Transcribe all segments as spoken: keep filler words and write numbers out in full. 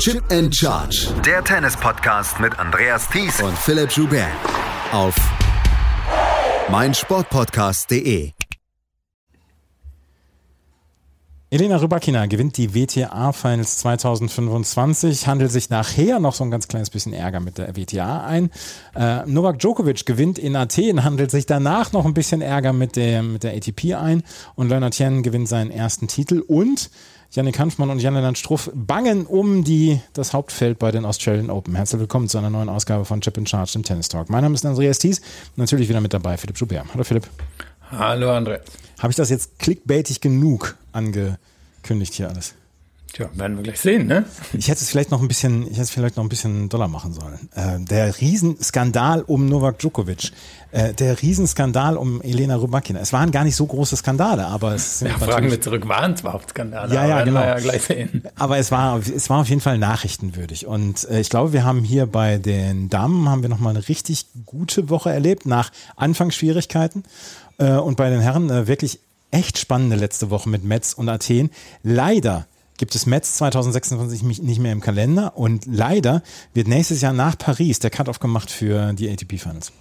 Chip and Charge. Der Tennis-Podcast mit Andreas Thies und Philipp Joubert. Auf meinsportpodcast punkt de. Elena Rybakina gewinnt die W T A-Finals zwanzig fünfundzwanzig, handelt sich nachher noch so ein ganz kleines bisschen Ärger mit der W T A ein. Äh, Novak Djokovic gewinnt in Athen, handelt sich danach noch ein bisschen Ärger mit der, mit der A T P ein und Leonard Tien gewinnt seinen ersten Titel und Jannik Hanfmann und Jan-Lennart Struff bangen um die, das Hauptfeld bei den Australian Open. Herzlich willkommen zu einer neuen Ausgabe von Chip and Charge, dem Tennis Talk. Mein Name ist Andreas Thies, natürlich wieder mit dabei Philipp Joubert. Hallo Philipp. Hallo Andreas. Habe ich das jetzt clickbaitig genug angekündigt hier alles? Tja, werden wir gleich sehen, ne? Ich hätte es vielleicht noch ein bisschen, ich hätte es vielleicht noch ein bisschen doller machen sollen. Äh, der Riesenskandal um Novak Djokovic, äh, der Riesenskandal um Elena Rybakina. Es waren gar nicht so große Skandale, aber es sind ja, fragen wir zurück, waren es überhaupt Skandale? Ja, ja, aber genau. Wir ja gleich sehen. Aber es war, es war auf jeden Fall nachrichtenwürdig. Und äh, ich glaube, wir haben hier bei den Damen haben wir noch mal eine richtig gute Woche erlebt nach Anfangsschwierigkeiten äh, und bei den Herren äh, wirklich echt spannende letzte Woche mit Metz und Athen. Leider gibt es Metz zwanzig sechsundzwanzig nicht mehr im Kalender und leider wird nächstes Jahr nach Paris der Cut-Off gemacht für die A T P-Finals.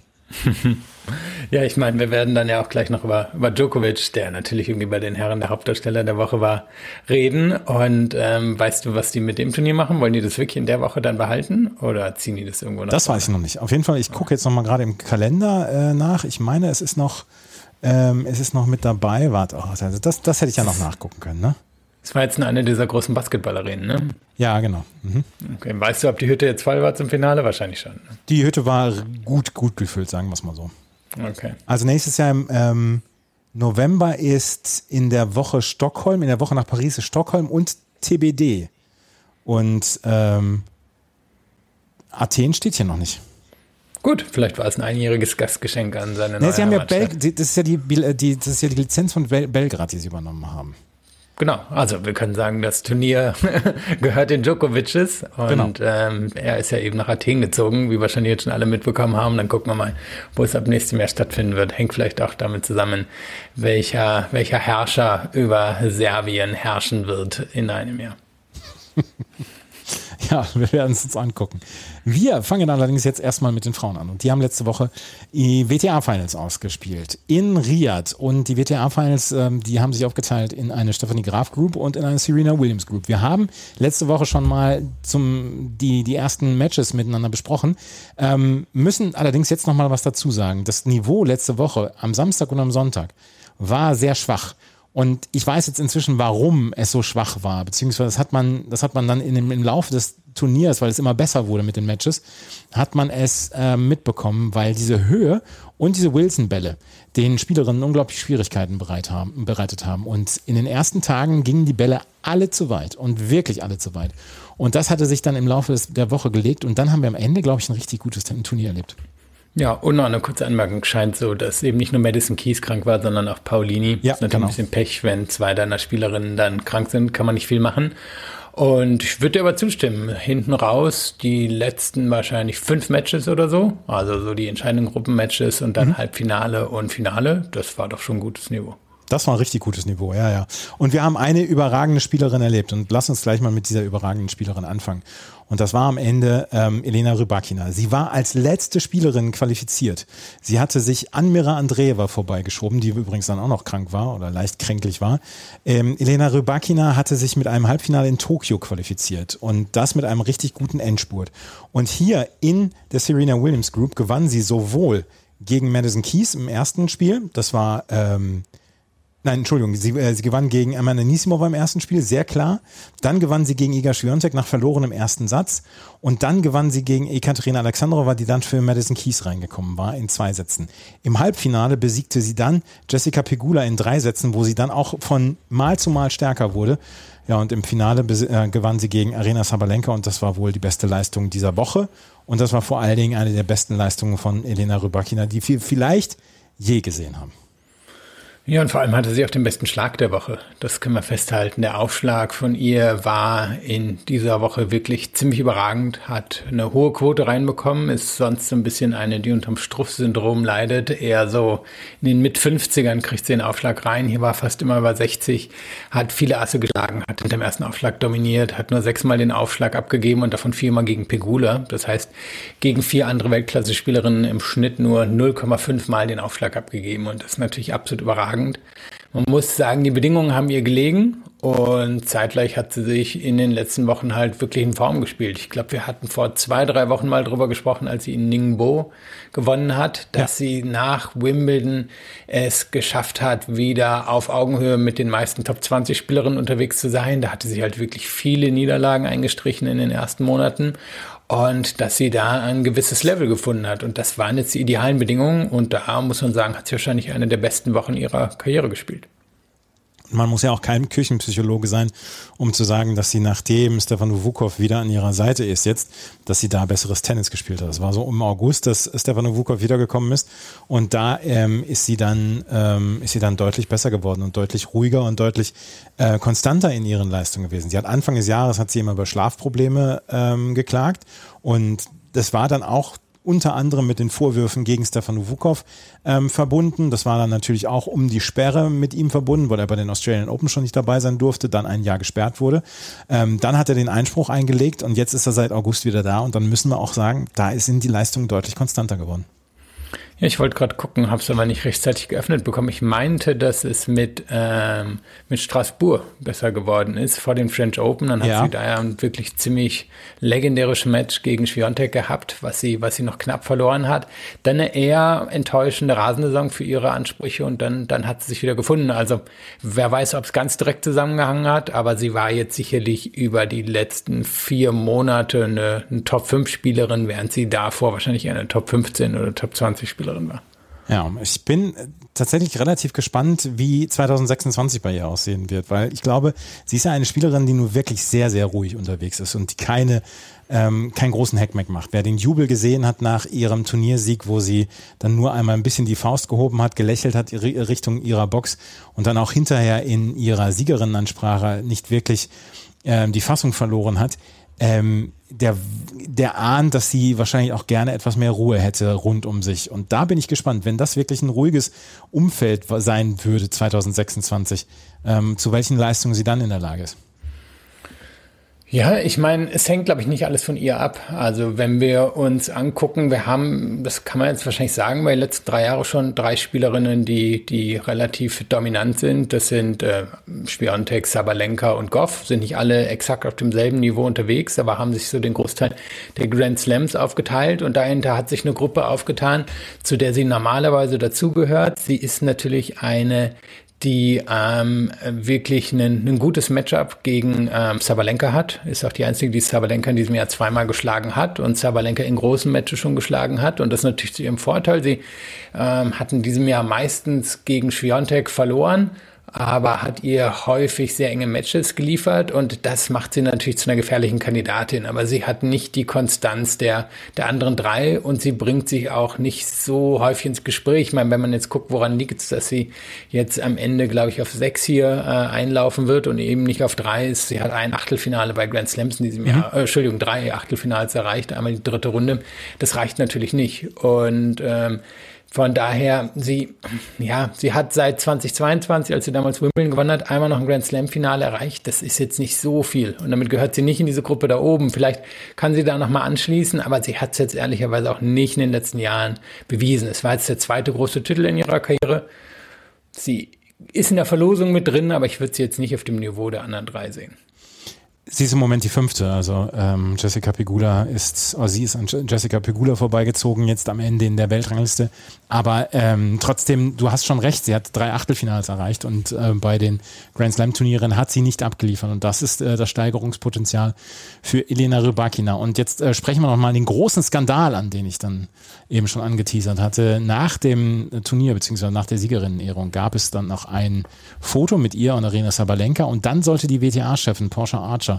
Ja, ich meine, wir werden dann ja auch gleich noch über, über Djokovic, der natürlich irgendwie bei den Herren der Hauptdarsteller der Woche war, reden. Und ähm, weißt du, was die mit dem Turnier machen? Wollen die das wirklich in der Woche dann behalten oder ziehen die das irgendwo nach? Das weiß ich noch nicht. Auf jeden Fall, ich gucke jetzt noch mal gerade im Kalender äh, nach. Ich meine, es ist noch, ähm, es ist noch mit dabei. Warte, oh, also das, das hätte ich ja noch nachgucken können, ne? Das war jetzt eine dieser großen Basketballarenen, ne? Ja, genau. Mhm. Okay, weißt du, ob die Hütte jetzt voll war zum Finale? Wahrscheinlich schon. Ne? Die Hütte war gut, gut gefüllt, sagen wir es mal so. Okay. Also nächstes Jahr im ähm, November ist in der Woche Stockholm, in der Woche nach Paris ist Stockholm und T B D. Und ähm, Athen steht hier noch nicht. Gut, vielleicht war es ein einjähriges Gastgeschenk an seine nee, neue sie haben ja Bel- Heimatstadt. das ist ja die, die, das ist ja die Lizenz von Bel- Belgrad, die sie übernommen haben. Genau, also wir können sagen, das Turnier gehört den Djokovic's und Genau. ähm, er ist ja eben nach Athen gezogen, wie wahrscheinlich jetzt schon alle mitbekommen haben. Dann gucken wir mal, wo es ab nächstem Jahr stattfinden wird. Hängt vielleicht auch damit zusammen, welcher, welcher Herrscher über Serbien herrschen wird in einem Jahr. Ja, wir werden es uns angucken. Wir fangen allerdings jetzt erstmal mit den Frauen an. Und die haben letzte Woche die W T A-Finals ausgespielt in Riyadh. Und die W T A-Finals, ähm, die haben sich aufgeteilt in eine Stephanie Graf Group und in eine Serena Williams Group. Wir haben letzte Woche schon mal zum, die, die ersten Matches miteinander besprochen, ähm, müssen allerdings jetzt nochmal was dazu sagen. Das Niveau letzte Woche am Samstag und am Sonntag war sehr schwach. Und ich weiß jetzt inzwischen, warum es so schwach war, beziehungsweise das hat man, das hat man dann in dem, im Laufe des Turniers, weil es immer besser wurde mit den Matches, hat man es äh, mitbekommen, weil diese Höhe und diese Wilson-Bälle den Spielerinnen unglaublich Schwierigkeiten bereit haben, bereitet haben. Und in den ersten Tagen gingen die Bälle alle zu weit und wirklich alle zu weit. Und das hatte sich dann im Laufe des, der Woche gelegt und dann haben wir am Ende, glaube ich, ein richtig gutes Turnier erlebt. Ja, und noch eine kurze Anmerkung, scheint so, dass eben nicht nur Madison Keys krank war, sondern auch Paulini. Ja, das ist natürlich genau. ein bisschen Pech, wenn zwei deiner Spielerinnen dann krank sind, kann man nicht viel machen. Und ich würde dir aber zustimmen, hinten raus die letzten wahrscheinlich fünf Matches oder so, also so die entscheidenden Gruppenmatches und dann mhm. Halbfinale und Finale, das war doch schon ein gutes Niveau. Das war ein richtig gutes Niveau, ja, ja. Und wir haben eine überragende Spielerin erlebt und lass uns gleich mal mit dieser überragenden Spielerin anfangen. Und das war am Ende ähm, Elena Rybakina. Sie war als letzte Spielerin qualifiziert. Sie hatte sich an Mira Andreeva vorbeigeschoben, die übrigens dann auch noch krank war oder leicht kränklich war. Ähm, Elena Rybakina hatte sich mit einem Halbfinale in Tokio qualifiziert und das mit einem richtig guten Endspurt. Und hier in der Serena Williams Group gewann sie sowohl gegen Madison Keys im ersten Spiel, das war ähm, Nein, Entschuldigung, sie, äh, sie gewann gegen Amanda Anisimova im ersten Spiel, sehr klar. Dann gewann sie gegen Iga Swiatek nach verlorenem ersten Satz. Und dann gewann sie gegen Ekaterina Alexandrova, die dann für Madison Keys reingekommen war, in zwei Sätzen. Im Halbfinale besiegte sie dann Jessica Pegula in drei Sätzen, wo sie dann auch von Mal zu Mal stärker wurde. Ja, und im Finale bes- äh, gewann sie gegen Aryna Sabalenka und das war wohl die beste Leistung dieser Woche. Und das war vor allen Dingen eine der besten Leistungen von Elena Rybakina, die wir vielleicht je gesehen haben. Ja, und vor allem hatte sie auch den besten Schlag der Woche. Das können wir festhalten. Der Aufschlag von ihr war in dieser Woche wirklich ziemlich überragend, hat eine hohe Quote reinbekommen, ist sonst so ein bisschen eine, die unterm Struff-Syndrom leidet. Eher so in den Mit-fünfzigern kriegt sie den Aufschlag rein. Hier war fast immer über sechzig, hat viele Asse geschlagen, hat mit dem ersten Aufschlag dominiert, hat nur sechsmal den Aufschlag abgegeben und davon viermal gegen Pegula. Das heißt, gegen vier andere Weltklasse-Spielerinnen im Schnitt nur null Komma fünf Mal den Aufschlag abgegeben. Und das ist natürlich absolut überragend. Man muss sagen, die Bedingungen haben ihr gelegen und zeitgleich hat sie sich in den letzten Wochen halt wirklich in Form gespielt. Ich glaube, wir hatten vor zwei, drei Wochen mal drüber gesprochen, als sie in Ningbo gewonnen hat, dass ja. sie nach Wimbledon es geschafft hat, wieder auf Augenhöhe mit den meisten Top zwanzig Spielerinnen unterwegs zu sein. Da hatte sie halt wirklich viele Niederlagen eingestrichen in den ersten Monaten. Und dass sie da ein gewisses Level gefunden hat. Und das waren jetzt die idealen Bedingungen. Und da muss man sagen, hat sie wahrscheinlich eine der besten Wochen ihrer Karriere gespielt. Man muss ja auch kein Küchenpsychologe sein, um zu sagen, dass sie, nachdem Stefano Vukov wieder an ihrer Seite ist jetzt, dass sie da besseres Tennis gespielt hat. Es war so im August, dass Stefano Vukov wiedergekommen ist und da ähm, ist sie dann ähm, ist sie dann deutlich besser geworden und deutlich ruhiger und deutlich äh, konstanter in ihren Leistungen gewesen. Sie hat Anfang des Jahres hat sie immer über Schlafprobleme ähm, geklagt und das war dann auch unter anderem mit den Vorwürfen gegen Stefano Vukov ähm, verbunden. Das war dann natürlich auch um die Sperre mit ihm verbunden, weil er bei den Australian Open schon nicht dabei sein durfte, dann ein Jahr gesperrt wurde. Ähm, dann hat er den Einspruch eingelegt und jetzt ist er seit August wieder da und dann müssen wir auch sagen, da sind die Leistungen deutlich konstanter geworden. Ja, ich wollte gerade gucken, habe es aber nicht rechtzeitig geöffnet bekommen. Ich meinte, dass es mit, ähm, mit Straßburg besser geworden ist vor den French Open. Dann hat ja. sie da ja ein wirklich ziemlich legendäres Match gegen Swiatek gehabt, was sie, was sie noch knapp verloren hat. Dann eine eher enttäuschende Rasensaison für ihre Ansprüche und dann, dann hat sie sich wieder gefunden. Also wer weiß, ob es ganz direkt zusammengehangen hat, aber sie war jetzt sicherlich über die letzten vier Monate eine, eine Top fünf Spielerin, während sie davor wahrscheinlich eine Top fünfzehn oder Top zwanzig Spielerin war. Ja, ich bin tatsächlich relativ gespannt, wie zwanzig sechsundzwanzig bei ihr aussehen wird, weil ich glaube, sie ist ja eine Spielerin, die nur wirklich sehr, sehr ruhig unterwegs ist und die keine, ähm, keinen großen Heckmeck macht. Wer den Jubel gesehen hat nach ihrem Turniersieg, wo sie dann nur einmal ein bisschen die Faust gehoben hat, gelächelt hat Richtung ihrer Box und dann auch hinterher in ihrer Siegerinnenansprache nicht wirklich ähm, die Fassung verloren hat, ähm, der, der ahnt, dass sie wahrscheinlich auch gerne etwas mehr Ruhe hätte rund um sich. Und da bin ich gespannt, wenn das wirklich ein ruhiges Umfeld sein würde zwanzig sechsundzwanzig, ähm, zu welchen Leistungen sie dann in der Lage ist. Ja, ich meine, es hängt, glaube ich, nicht alles von ihr ab. Also wenn wir uns angucken, wir haben, das kann man jetzt wahrscheinlich sagen, bei den letzten drei Jahren schon drei Spielerinnen, die die relativ dominant sind. Das sind äh, Swiatek, Sabalenka und Goff. Sind nicht alle exakt auf demselben Niveau unterwegs, aber haben sich so den Großteil der Grand Slams aufgeteilt. Und dahinter hat sich eine Gruppe aufgetan, zu der sie normalerweise dazugehört. Sie ist natürlich eine die ähm, wirklich ein, ein gutes Matchup gegen ähm, Sabalenka hat. Ist auch die einzige, die Sabalenka in diesem Jahr zweimal geschlagen hat und Sabalenka in großen Matches schon geschlagen hat. Und das ist natürlich zu ihrem Vorteil. Sie ähm, hat in diesem Jahr meistens gegen Swiatek verloren, aber hat ihr häufig sehr enge Matches geliefert und das macht sie natürlich zu einer gefährlichen Kandidatin. Aber sie hat nicht die Konstanz der, der anderen drei und sie bringt sich auch nicht so häufig ins Gespräch. Ich meine, wenn man jetzt guckt, woran liegt es, dass sie jetzt am Ende, glaube ich, auf sechs hier äh, einlaufen wird und eben nicht auf drei ist. Sie hat ein Achtelfinale bei Grand Slams in diesem Jahr, äh, Entschuldigung, drei Achtelfinals erreicht, einmal die dritte Runde. Das reicht natürlich nicht und ähm, Von daher, sie, ja, sie hat seit zwanzig zweiundzwanzig, als sie damals Wimbledon gewonnen hat, einmal noch ein Grand Slam-Finale erreicht. Das ist jetzt nicht so viel. Und damit gehört sie nicht in diese Gruppe da oben. Vielleicht kann sie da nochmal anschließen, aber sie hat es jetzt ehrlicherweise auch nicht in den letzten Jahren bewiesen. Es war jetzt der zweite große Titel in ihrer Karriere. Sie ist in der Verlosung mit drin, aber ich würde sie jetzt nicht auf dem Niveau der anderen drei sehen. Sie ist im Moment die fünfte, also ähm, Jessica Pegula ist, oh, sie ist an Jessica Pegula vorbeigezogen, jetzt am Ende in der Weltrangliste, aber ähm, trotzdem, du hast schon recht, sie hat drei Achtelfinals erreicht und äh, bei den Grand Slam Turnieren hat sie nicht abgeliefert und das ist äh, das Steigerungspotenzial für Elena Rybakina. Und jetzt äh, sprechen wir nochmal den großen Skandal an, den ich dann eben schon angeteasert hatte. Nach dem Turnier, beziehungsweise nach der Siegerinnenehrung gab es dann noch ein Foto mit ihr und Aryna Sabalenka und dann sollte die W T A-Chefin Portia Archer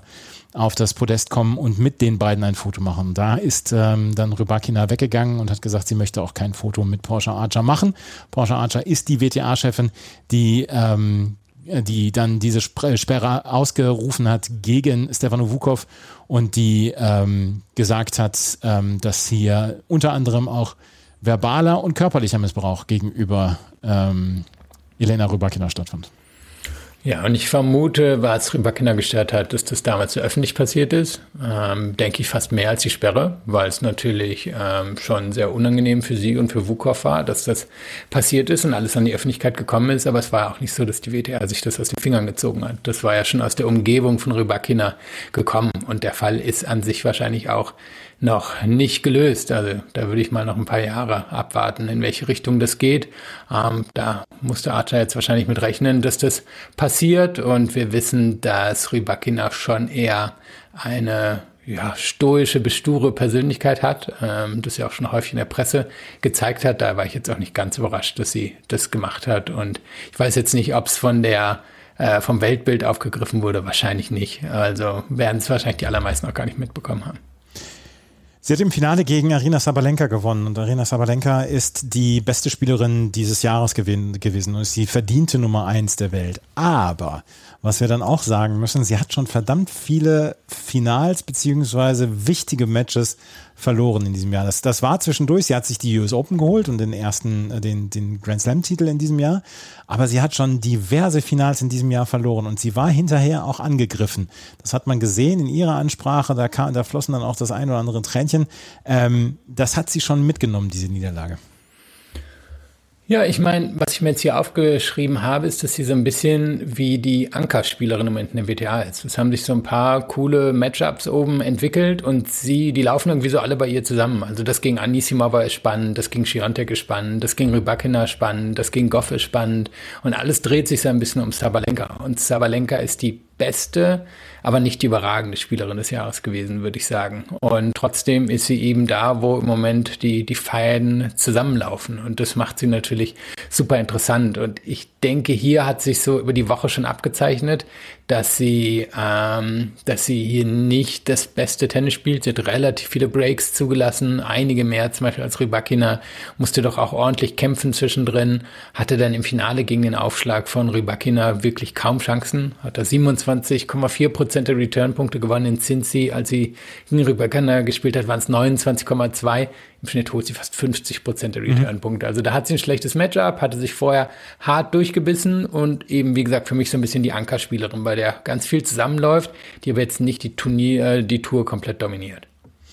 Spieler auf das Podest kommen und mit den beiden ein Foto machen. Da ist ähm, dann Rybakina weggegangen und hat gesagt, sie möchte auch kein Foto mit Portia Archer machen. Portia Archer ist die W T A-Chefin, die ähm, die dann diese Sperre ausgerufen hat gegen Stefano Vukov und die ähm, gesagt hat, ähm, dass hier unter anderem auch verbaler und körperlicher Missbrauch gegenüber ähm, Elena Rybakina stattfand. Ja, und ich vermute, was Rybakina gestört hat, dass das damals so öffentlich passiert ist, ähm, denke ich fast mehr als die Sperre, weil es natürlich ähm, schon sehr unangenehm für sie und für Vukov war, dass das passiert ist und alles an die Öffentlichkeit gekommen ist, aber es war auch nicht so, dass die W T A sich das aus den Fingern gezogen hat. Das war ja schon aus der Umgebung von Rybakina gekommen und der Fall ist an sich wahrscheinlich auch noch nicht gelöst. Also da würde ich mal noch ein paar Jahre abwarten, in welche Richtung das geht. Ähm, da musste Archer jetzt wahrscheinlich mit rechnen, dass das passiert. Und wir wissen, dass Rybakina schon eher eine ja, stoische, besture Persönlichkeit hat, ähm, das ja auch schon häufig in der Presse gezeigt hat. Da war ich jetzt auch nicht ganz überrascht, dass sie das gemacht hat. Und ich weiß jetzt nicht, ob es von der äh, vom Weltbild aufgegriffen wurde. Wahrscheinlich nicht. Also werden es wahrscheinlich die allermeisten auch gar nicht mitbekommen haben. Sie hat im Finale gegen Aryna Sabalenka gewonnen und Aryna Sabalenka ist die beste Spielerin dieses Jahres gewesen und ist die verdiente Nummer eins der Welt. Aber, was wir dann auch sagen müssen, sie hat schon verdammt viele Finals beziehungsweise wichtige Matches verloren in diesem Jahr. Das, das war zwischendurch, sie hat sich die U S Open geholt und den ersten, den, den Grand Slam Titel in diesem Jahr, aber sie hat schon diverse Finals in diesem Jahr verloren und sie war hinterher auch angegriffen. Das hat man gesehen in ihrer Ansprache, da, kam, da flossen dann auch das ein oder andere Tränchen. Ähm, das hat sie schon mitgenommen, diese Niederlage. Ja, ich meine, was ich mir jetzt hier aufgeschrieben habe, ist, dass sie so ein bisschen wie die Ankerspielerin im Moment in der W T A ist. Es haben sich so ein paar coole Matchups oben entwickelt und sie, die laufen irgendwie so alle bei ihr zusammen. Also das gegen Anisimova ist spannend, das gegen Świątek ist spannend, das gegen Rybakina ist spannend, das gegen Goff ist spannend und alles dreht sich so ein bisschen um Sabalenka. Und Sabalenka ist die beste, aber nicht die überragende Spielerin des Jahres gewesen, würde ich sagen. Und trotzdem ist sie eben da, wo im Moment die, die Fäden zusammenlaufen. Und das macht sie natürlich super interessant. Und ich denke, hier hat sich so über die Woche schon abgezeichnet, dass sie, ähm, dass sie hier nicht das beste Tennis spielt. Sie hat relativ viele Breaks zugelassen, einige mehr, zum Beispiel als Rybakina, musste doch auch ordentlich kämpfen zwischendrin, hatte dann im Finale gegen den Aufschlag von Rybakina wirklich kaum Chancen, hat da siebenundzwanzig Komma vier Prozent der Returnpunkte gewonnen in Cincy, als sie gegen Rybakina gespielt hat, waren es neunundzwanzig Komma zwei. Im Schnitt holt sie fast fünfzig Prozent der Returnpunkte. Also da hat sie ein schlechtes Matchup, hatte sich vorher hart durchgebissen und eben, wie gesagt, für mich so ein bisschen die Ankerspielerin, bei der ganz viel zusammenläuft, die aber jetzt nicht die Turnier, die Tour komplett dominiert.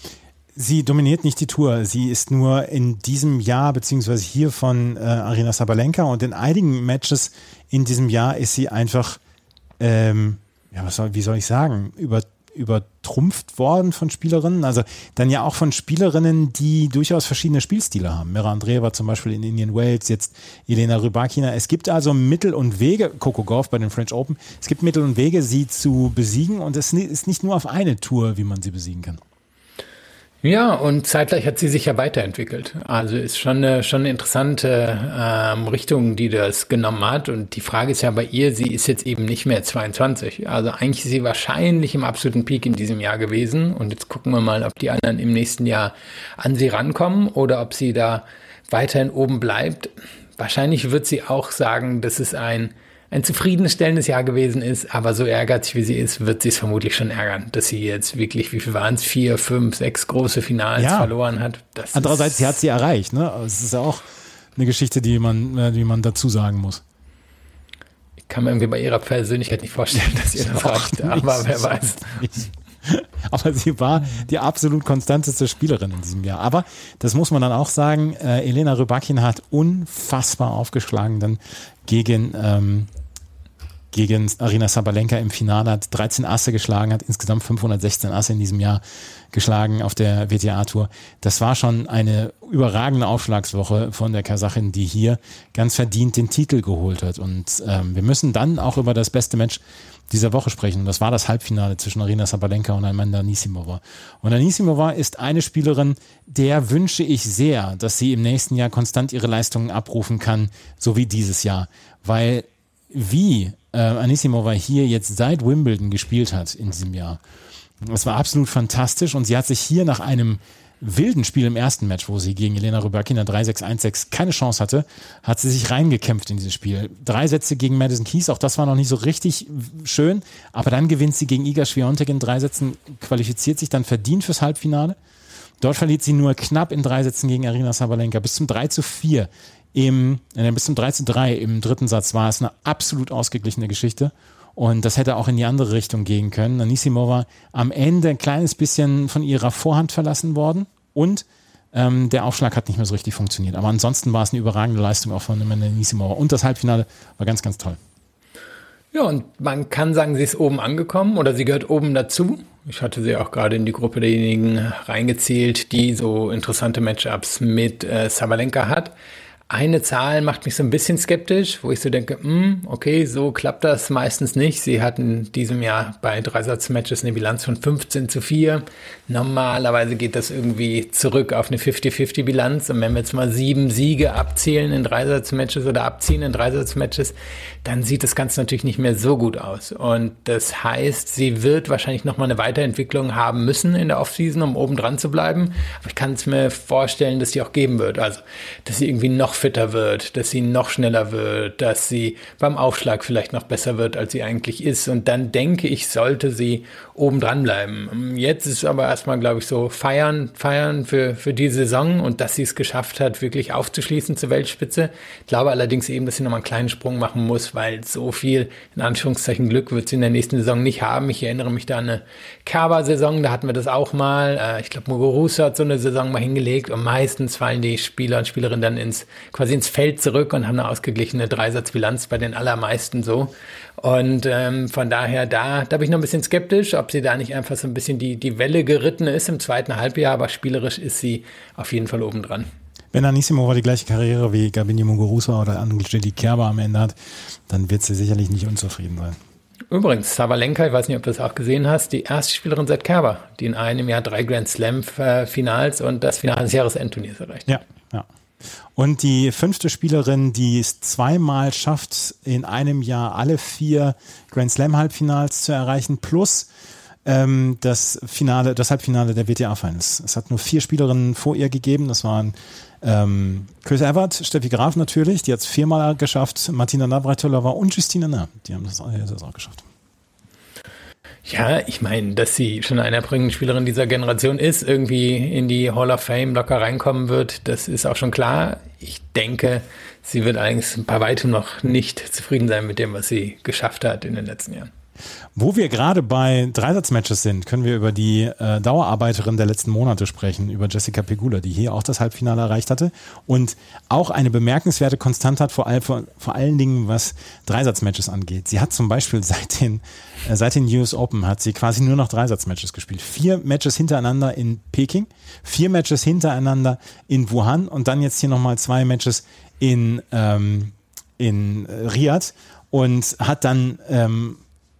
Sie dominiert nicht die Tour. Sie ist nur in diesem Jahr, beziehungsweise hier von äh, Aryna Sabalenka und in einigen Matches in diesem Jahr ist sie einfach, ähm, ja, was soll, wie soll ich sagen, über übertrumpft worden von Spielerinnen, also dann ja auch von Spielerinnen, die durchaus verschiedene Spielstile haben. Mira Andreeva zum Beispiel in Indian Wells, jetzt Elena Rybakina. Es gibt also Mittel und Wege, Coco Gauff bei den French Open, es gibt Mittel und Wege, sie zu besiegen und es ist nicht nur auf eine Tour, wie man sie besiegen kann. Ja, und zeitgleich hat sie sich ja weiterentwickelt. Also ist schon eine, schon eine interessante ähm, Richtung, die das genommen hat. Und die Frage ist ja bei ihr, sie ist jetzt eben nicht mehr zweiundzwanzig. Also eigentlich ist sie wahrscheinlich im absoluten Peak in diesem Jahr gewesen. Und jetzt gucken wir mal, ob die anderen im nächsten Jahr an sie rankommen oder ob sie da weiterhin oben bleibt. Wahrscheinlich wird sie auch sagen, dass es ein ein zufriedenstellendes Jahr gewesen ist, aber so ehrgeizig wie sie ist, wird sie es vermutlich schon ärgern, dass sie jetzt wirklich, wie viel waren es, vier, fünf, sechs große Finals ja. verloren hat. Das Andererseits, sie hat sie erreicht, ne? Es ist ja auch eine Geschichte, die man, die man dazu sagen muss. Ich kann mir irgendwie bei ihrer Persönlichkeit nicht vorstellen, dass ihr das reicht, aber wer weiß. Aber sie war die absolut konstanteste Spielerin in diesem Jahr. Aber das muss man dann auch sagen, äh, Elena Rybakina hat unfassbar aufgeschlagen dann gegen ähm, gegen Aryna Sabalenka im Finale, hat dreizehn Asse geschlagen, hat insgesamt fünfhundertsechzehn Asse in diesem Jahr geschlagen auf der W T A-Tour. Das war schon eine überragende Aufschlagswoche von der Kasachin, die hier ganz verdient den Titel geholt hat. Und ähm, wir müssen dann auch über das beste Match dieser Woche sprechen. Und das war das Halbfinale zwischen Aryna Sabalenka und Amanda Anisimova. Und Anisimova ist eine Spielerin, der wünsche ich sehr, dass sie im nächsten Jahr konstant ihre Leistungen abrufen kann, so wie dieses Jahr. Weil wie äh, Anisimova hier jetzt seit Wimbledon gespielt hat in diesem Jahr, das war absolut fantastisch und sie hat sich hier nach einem wilden Spiel im ersten Match, wo sie gegen Elena Rybakina drei sechs eins sechs keine Chance hatte, hat sie sich reingekämpft in dieses Spiel. Drei Sätze gegen Madison Keys, auch das war noch nicht so richtig schön, aber dann gewinnt sie gegen Iga Swiatek in drei Sätzen, qualifiziert sich dann verdient fürs Halbfinale. Dort verliert sie nur knapp in drei Sätzen gegen Aryna Sabalenka. Bis zum drei zu vier, im, äh, bis zum drei zu drei im dritten Satz war es eine absolut ausgeglichene Geschichte. Und das hätte auch in die andere Richtung gehen können. Anisimova am Ende ein kleines bisschen von ihrer Vorhand verlassen worden und ähm, der Aufschlag hat nicht mehr so richtig funktioniert. Aber ansonsten war es eine überragende Leistung auch von Anisimova. Und das Halbfinale war ganz, ganz toll. Ja, und man kann sagen, sie ist oben angekommen oder sie gehört oben dazu. Ich hatte sie auch gerade in die Gruppe derjenigen reingezählt, die so interessante Matchups mit äh, Sabalenka hat. Eine Zahl macht mich so ein bisschen skeptisch, wo ich so denke, mh, okay, so klappt das meistens nicht. Sie hatten in diesem Jahr bei Dreisatzmatches eine Bilanz von fünfzehn zu vier. Normalerweise geht das irgendwie zurück auf eine fünfzig fünfzig Bilanz. Und wenn wir jetzt mal sieben Siege abzählen in Dreisatzmatches oder abziehen in Dreisatzmatches, dann sieht das Ganze natürlich nicht mehr so gut aus. Und das heißt, sie wird wahrscheinlich nochmal eine Weiterentwicklung haben müssen in der Offseason, um oben dran zu bleiben. Aber ich kann es mir vorstellen, dass die auch geben wird. Also, dass sie irgendwie noch fitter wird, dass sie noch schneller wird, dass sie beim Aufschlag vielleicht noch besser wird, als sie eigentlich ist. Und dann denke ich, sollte sie oben dran bleiben. Jetzt ist aber erstmal, glaube ich, so feiern, feiern für, für die Saison und dass sie es geschafft hat, wirklich aufzuschließen zur Weltspitze. Ich glaube allerdings eben, dass sie nochmal einen kleinen Sprung machen muss, weil so viel, in Anführungszeichen, Glück wird sie in der nächsten Saison nicht haben. Ich erinnere mich da an eine Kerber-Saison, da hatten wir das auch mal. Ich glaube, Muguruza hat so eine Saison mal hingelegt und meistens fallen die Spieler und Spielerinnen dann ins quasi ins Feld zurück und haben eine ausgeglichene Dreisatzbilanz bei den allermeisten so. Und ähm, von daher, da, da bin ich noch ein bisschen skeptisch, ob sie da nicht einfach so ein bisschen die, die Welle geritten ist im zweiten Halbjahr, aber spielerisch ist sie auf jeden Fall oben dran. Wenn Anisimova die gleiche Karriere wie Garbine Muguruza oder Angelique Kerber am Ende hat, dann wird sie sicherlich nicht unzufrieden sein. Übrigens, Sabalenka, ich weiß nicht, ob du das auch gesehen hast, die erste Spielerin seit Kerber, die in einem Jahr drei Grand Slam-Finals und das Finale des Jahresendturniers erreicht. Ja, ja. Und die fünfte Spielerin, die es zweimal schafft, in einem Jahr alle vier Grand Slam Halbfinals zu erreichen, plus ähm, das Finale, das Halbfinale der W T A-Finals. Es hat nur vier Spielerinnen vor ihr gegeben. Das waren ähm, Chris Evert, Steffi Graf natürlich, die hat es viermal geschafft, Martina Navratilova und Justina Na, die haben das, das auch geschafft. Ja, ich meine, dass sie schon eine erbringende Spielerin dieser Generation ist, irgendwie in die Hall of Fame locker reinkommen wird, das ist auch schon klar. Ich denke, sie wird eigentlich bei weitem noch nicht zufrieden sein mit dem, was sie geschafft hat in den letzten Jahren. Wo wir gerade bei Dreisatzmatches sind, können wir über die äh, Dauerarbeiterin der letzten Monate sprechen, über Jessica Pegula, die hier auch das Halbfinale erreicht hatte und auch eine bemerkenswerte Konstante hat, vor, all, vor, vor allen Dingen, was Dreisatzmatches angeht. Sie hat zum Beispiel seit den, äh, seit den U S Open hat sie quasi nur noch Dreisatzmatches gespielt. Vier Matches hintereinander in Peking, vier Matches hintereinander in Wuhan und dann jetzt hier nochmal zwei Matches in, ähm, in Riyadh und hat dann ähm,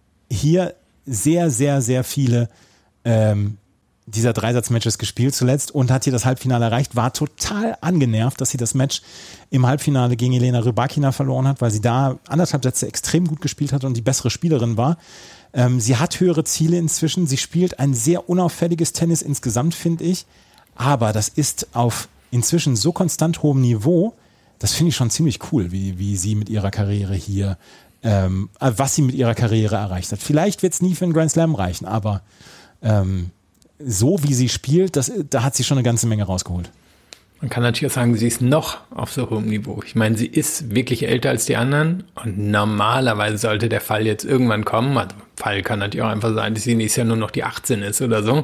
hier sehr, sehr, sehr viele ähm, dieser Dreisatzmatches gespielt zuletzt und hat hier das Halbfinale erreicht, war total angenervt, dass sie das Match im Halbfinale gegen Elena Rybakina verloren hat, weil sie da anderthalb Sätze extrem gut gespielt hat und die bessere Spielerin war. Ähm, sie hat höhere Ziele inzwischen, sie spielt ein sehr unauffälliges Tennis insgesamt, finde ich, aber das ist auf inzwischen so konstant hohem Niveau, das finde ich schon ziemlich cool, wie, wie sie mit ihrer Karriere hier Ähm, was sie mit ihrer Karriere erreicht hat. Vielleicht wird es nie für einen Grand Slam reichen, aber ähm, so wie sie spielt, das, da hat sie schon eine ganze Menge rausgeholt. Man kann natürlich auch sagen, sie ist noch auf so hohem Niveau. Ich meine, sie ist wirklich älter als die anderen und normalerweise sollte der Fall jetzt irgendwann kommen. Also Fall kann natürlich auch einfach sein, dass sie nächstes Jahr nur noch die achtzehn ist oder so.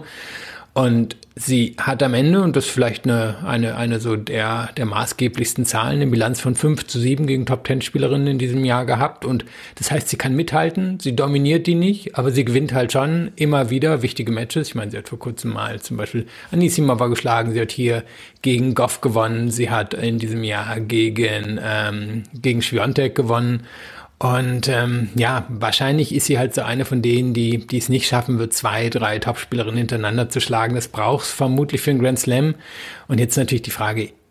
Und sie hat am Ende, und das ist vielleicht eine, eine, eine so der, der maßgeblichsten Zahlen, eine Bilanz von fünf zu sieben gegen Top-Ten-Spielerinnen in diesem Jahr gehabt. Und das heißt, sie kann mithalten, sie dominiert die nicht, aber sie gewinnt halt schon immer wieder wichtige Matches. Ich meine, sie hat vor kurzem mal zum Beispiel Anisimova geschlagen, sie hat hier gegen Goff gewonnen, sie hat in diesem Jahr gegen, ähm, gegen Swiatek gewonnen. Und ähm, ja, wahrscheinlich ist sie halt so eine von denen, die die es nicht schaffen wird, zwei, drei Topspielerinnen hintereinander zu schlagen. Das braucht es vermutlich für einen Grand Slam. Und jetzt natürlich die Frage,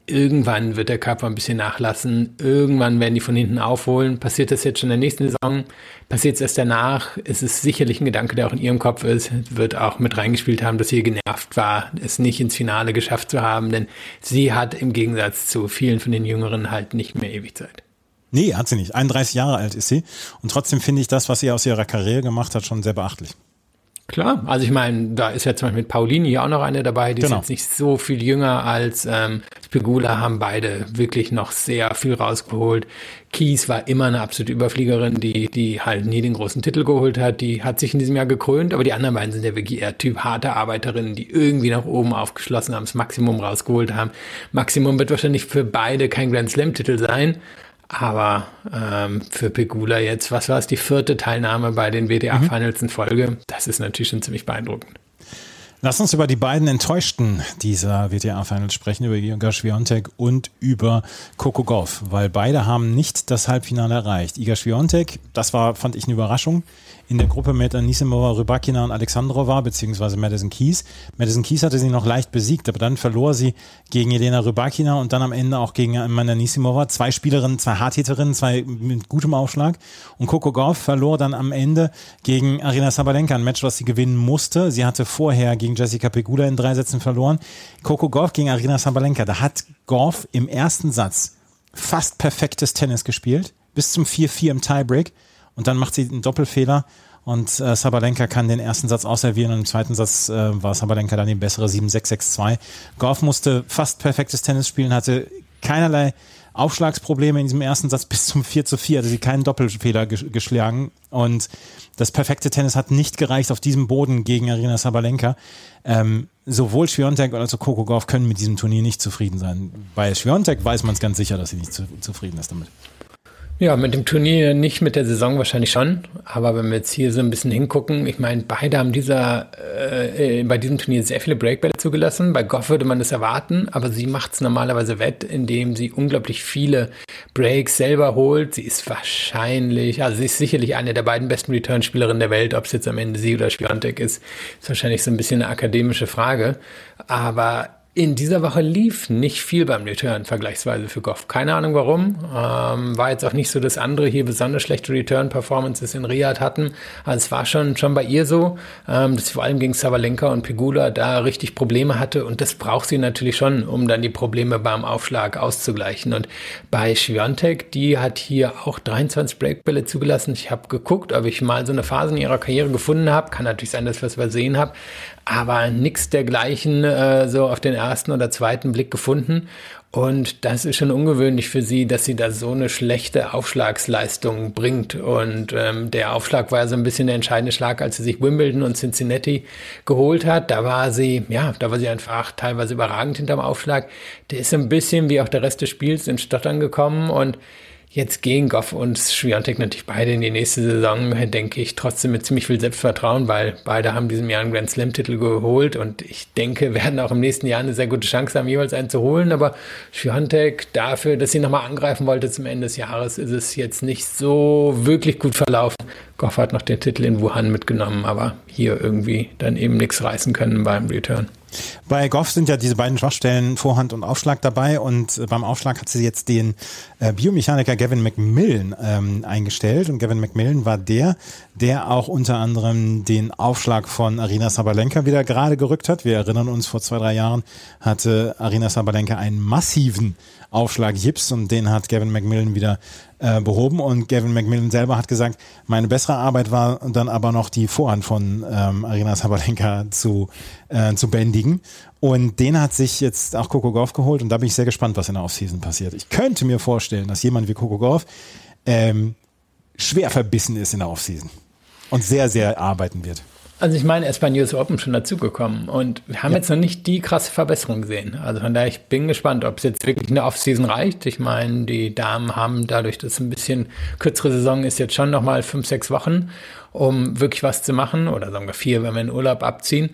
irgendwann wird der Körper ein bisschen nachlassen, irgendwann werden die von hinten aufholen. Passiert das jetzt schon in der nächsten Saison? Passiert es erst danach? Es ist sicherlich ein Gedanke, der auch in ihrem Kopf ist, wird auch mit reingespielt haben, dass sie genervt war, es nicht ins Finale geschafft zu haben, denn sie hat im Gegensatz zu vielen von den Jüngeren halt nicht mehr ewig Zeit. Nee, hat sie nicht. einunddreißig Jahre alt ist sie und trotzdem finde ich das, was sie aus ihrer Karriere gemacht hat, schon sehr beachtlich. Klar, also ich meine, da ist ja zum Beispiel mit Paulini hier auch noch eine dabei, die genau. ist jetzt nicht so viel jünger als ähm, Pegula, haben beide wirklich noch sehr viel rausgeholt. Kies war immer eine absolute Überfliegerin, die die halt nie den großen Titel geholt hat, die hat sich in diesem Jahr gekrönt, aber die anderen beiden sind ja wirklich eher Typ harte Arbeiterinnen, die irgendwie nach oben aufgeschlossen haben, das Maximum rausgeholt haben. Maximum wird wahrscheinlich für beide kein Grand Slam-Titel sein, aber ähm, für Pegula jetzt, was war es, die vierte Teilnahme bei den W T A-Finals in Folge, das ist natürlich schon ziemlich beeindruckend. Lass uns über die beiden Enttäuschten dieser W T A-Finals sprechen, über Iga Świątek und über Coco Gauff, weil beide haben nicht das Halbfinale erreicht. Iga Świątek, das war, fand ich, eine Überraschung, in der Gruppe mit Anisimova, Rybakina und Alexandrova, beziehungsweise Madison Keys. Madison Keys hatte sie noch leicht besiegt, aber dann verlor sie gegen Jelena Rybakina und dann am Ende auch gegen Amanda Anisimova. Zwei Spielerinnen, zwei Hardhitterinnen, zwei mit gutem Aufschlag. Und Coco Gauff verlor dann am Ende gegen Aryna Sabalenka, ein Match, was sie gewinnen musste. Sie hatte vorher gegen Jessica Pegula in drei Sätzen verloren. Coco Gauff gegen Aryna Sabalenka, da hat Gauff im ersten Satz fast perfektes Tennis gespielt, bis zum vier vier im Tiebreak. Und dann macht sie einen Doppelfehler und äh, Sabalenka kann den ersten Satz ausservieren und im zweiten Satz äh, war Sabalenka dann die bessere sieben sechs sechs zwei. Gauff musste fast perfektes Tennis spielen, hatte keinerlei Aufschlagsprobleme in diesem ersten Satz bis zum vier zu vier, hatte sie keinen Doppelfehler ges- geschlagen und das perfekte Tennis hat nicht gereicht auf diesem Boden gegen Aryna Sabalenka. Ähm, sowohl Świątek als auch Coco Gauff können mit diesem Turnier nicht zufrieden sein. Bei Świątek weiß man es ganz sicher, dass sie nicht zu- zufrieden ist damit. Ja, mit dem Turnier nicht, mit der Saison wahrscheinlich schon. Aber wenn wir jetzt hier so ein bisschen hingucken, ich meine, beide haben dieser äh, bei diesem Turnier sehr viele Breakbälle zugelassen. Bei Gauff würde man das erwarten, aber sie macht es normalerweise wett, indem sie unglaublich viele Breaks selber holt. Sie ist wahrscheinlich, also sie ist sicherlich eine der beiden besten Return-Spielerinnen der Welt. Ob es jetzt am Ende sie oder Świątek ist, ist wahrscheinlich so ein bisschen eine akademische Frage. Aber in dieser Woche lief nicht viel beim Return vergleichsweise für Gauff. Keine Ahnung warum. Ähm, war jetzt auch nicht so, dass andere hier besonders schlechte Return-Performances in Riyadh hatten. Also es war schon, schon bei ihr so, ähm, dass sie vor allem gegen Sabalenka und Pegula da richtig Probleme hatte. Und das braucht sie natürlich schon, um dann die Probleme beim Aufschlag auszugleichen. Und bei Świątek, die hat hier auch dreiundzwanzig Breakbälle zugelassen. Ich habe geguckt, ob ich mal so eine Phase in ihrer Karriere gefunden habe. Kann natürlich sein, dass ich was übersehen habe. Aber nichts dergleichen äh, so auf den ersten oder zweiten Blick gefunden. Und das ist schon ungewöhnlich für sie, dass sie da so eine schlechte Aufschlagsleistung bringt. Und ähm, der Aufschlag war ja so ein bisschen der entscheidende Schlag, als sie sich Wimbledon und Cincinnati geholt hat. Da war sie, ja, da war sie einfach teilweise überragend hinterm Aufschlag. Der ist so ein bisschen wie auch der Rest des Spiels ins Stottern gekommen und jetzt gehen Gauff und Świątek natürlich beide in die nächste Saison, denke ich, trotzdem mit ziemlich viel Selbstvertrauen, weil beide haben diesem Jahr einen Grand Slam-Titel geholt und ich denke, werden auch im nächsten Jahr eine sehr gute Chance haben, jeweils einen zu holen. Aber Świątek dafür, dass sie nochmal angreifen wollte zum Ende des Jahres, ist es jetzt nicht so wirklich gut verlaufen. Gauff hat noch den Titel in Wuhan mitgenommen, aber hier irgendwie dann eben nichts reißen können beim Return. Bei Gauff sind ja diese beiden Schwachstellen Vorhand und Aufschlag dabei und äh, beim Aufschlag hat sie jetzt den äh, Biomechaniker Gavin McMillan ähm, eingestellt und Gavin McMillan war der, der auch unter anderem den Aufschlag von Aryna Sabalenka wieder gerade gerückt hat. Wir erinnern uns, vor zwei, drei Jahren hatte Aryna Sabalenka einen massiven Aufschlag Gips und den hat Gavin McMillan wieder äh, behoben und Gavin McMillan selber hat gesagt, meine bessere Arbeit war dann aber noch die Vorhand von ähm, Aryna Sabalenka zu, äh, zu bändigen und den hat sich jetzt auch Coco Gauff geholt und da bin ich sehr gespannt, was in der Offseason passiert. Ich könnte mir vorstellen, dass jemand wie Coco Gauff ähm, schwer verbissen ist in der Offseason und sehr, sehr arbeiten wird. Also ich meine, er ist bei U S Open schon dazugekommen und wir haben ja jetzt noch nicht die krasse Verbesserung gesehen. Also von daher, ich bin gespannt, ob es jetzt wirklich in der Offseason reicht. Ich meine, die Damen haben dadurch, dass es ein bisschen kürzere Saison ist, jetzt schon nochmal fünf, sechs Wochen, um wirklich was zu machen oder sagen wir vier, wenn wir in Urlaub abziehen.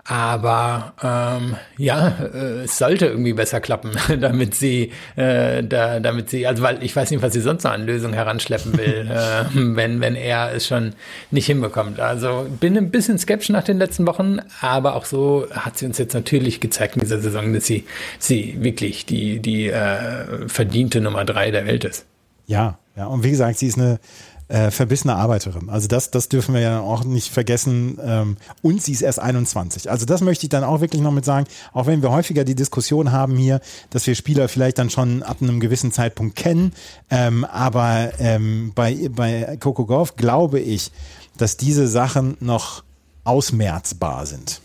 Aber ähm, ja, äh, es sollte irgendwie besser klappen, damit sie, äh, da, damit sie, also weil ich weiß nicht, was sie sonst noch an Lösungen heranschleppen will, äh, wenn wenn er es schon nicht hinbekommt. Also bin ein bisschen skeptisch nach den letzten Wochen, aber auch so hat sie uns jetzt natürlich gezeigt in dieser Saison, dass sie sie wirklich die die äh, verdiente Nummer drei der Welt ist. Ja, ja, und wie gesagt, sie ist eine Äh, verbissene Arbeiterin. Also das, das dürfen wir ja auch nicht vergessen. Ähm, und sie ist erst einundzwanzig. Also das möchte ich dann auch wirklich noch mit sagen, auch wenn wir häufiger die Diskussion haben hier, dass wir Spieler vielleicht dann schon ab einem gewissen Zeitpunkt kennen. Ähm, aber ähm, bei, bei Coco Gauff glaube ich, dass diese Sachen noch ausmerzbar sind.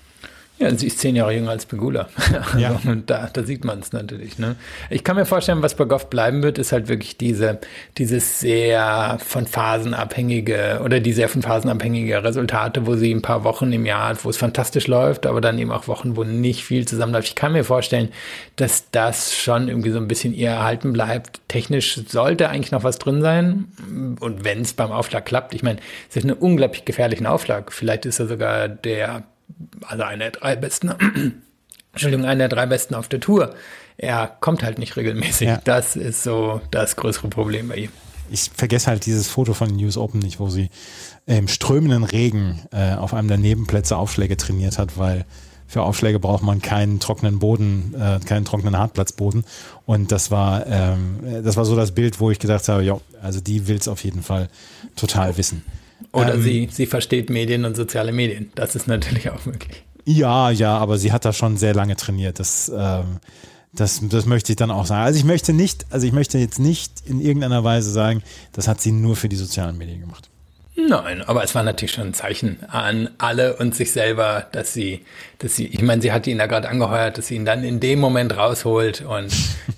Ja, sie ist zehn Jahre jünger als Pegula. Also, ja. Und da, da sieht man es natürlich. Ne? Ich kann mir vorstellen, was bei Gauff bleiben wird, ist halt wirklich diese, dieses sehr von Phasen abhängige oder die sehr von Phasen abhängige Resultate, wo sie ein paar Wochen im Jahr hat, wo es fantastisch läuft, aber dann eben auch Wochen, wo nicht viel zusammenläuft. Ich kann mir vorstellen, dass das schon irgendwie so ein bisschen ihr erhalten bleibt. Technisch sollte eigentlich noch was drin sein. Und wenn es beim Aufschlag klappt, ich meine, es ist ein unglaublich gefährlichen Aufschlag. Vielleicht ist er sogar der also einer der drei besten, Entschuldigung, einer der drei besten auf der Tour. Er kommt halt nicht regelmäßig. Ja. Das ist so das größere Problem bei ihm. Ich vergesse halt dieses Foto von den U S Open nicht, wo sie im strömenden Regen äh, auf einem der Nebenplätze Aufschläge trainiert hat, weil für Aufschläge braucht man keinen trockenen Boden, äh, keinen trockenen Hartplatzboden. Und das war, ähm, das war so das Bild, wo ich gedacht habe, ja, also die will es auf jeden Fall total wissen. Oder ähm, sie, sie versteht Medien und soziale Medien. Das ist natürlich auch möglich. Ja, ja, aber sie hat da schon sehr lange trainiert. Das, ähm, das, das möchte ich dann auch sagen. Also ich möchte nicht, also ich möchte jetzt nicht in irgendeiner Weise sagen, das hat sie nur für die sozialen Medien gemacht. Nein, aber es war natürlich schon ein Zeichen an alle und sich selber, dass sie, dass sie, ich meine, sie hat ihn da gerade angeheuert, dass sie ihn dann in dem Moment rausholt und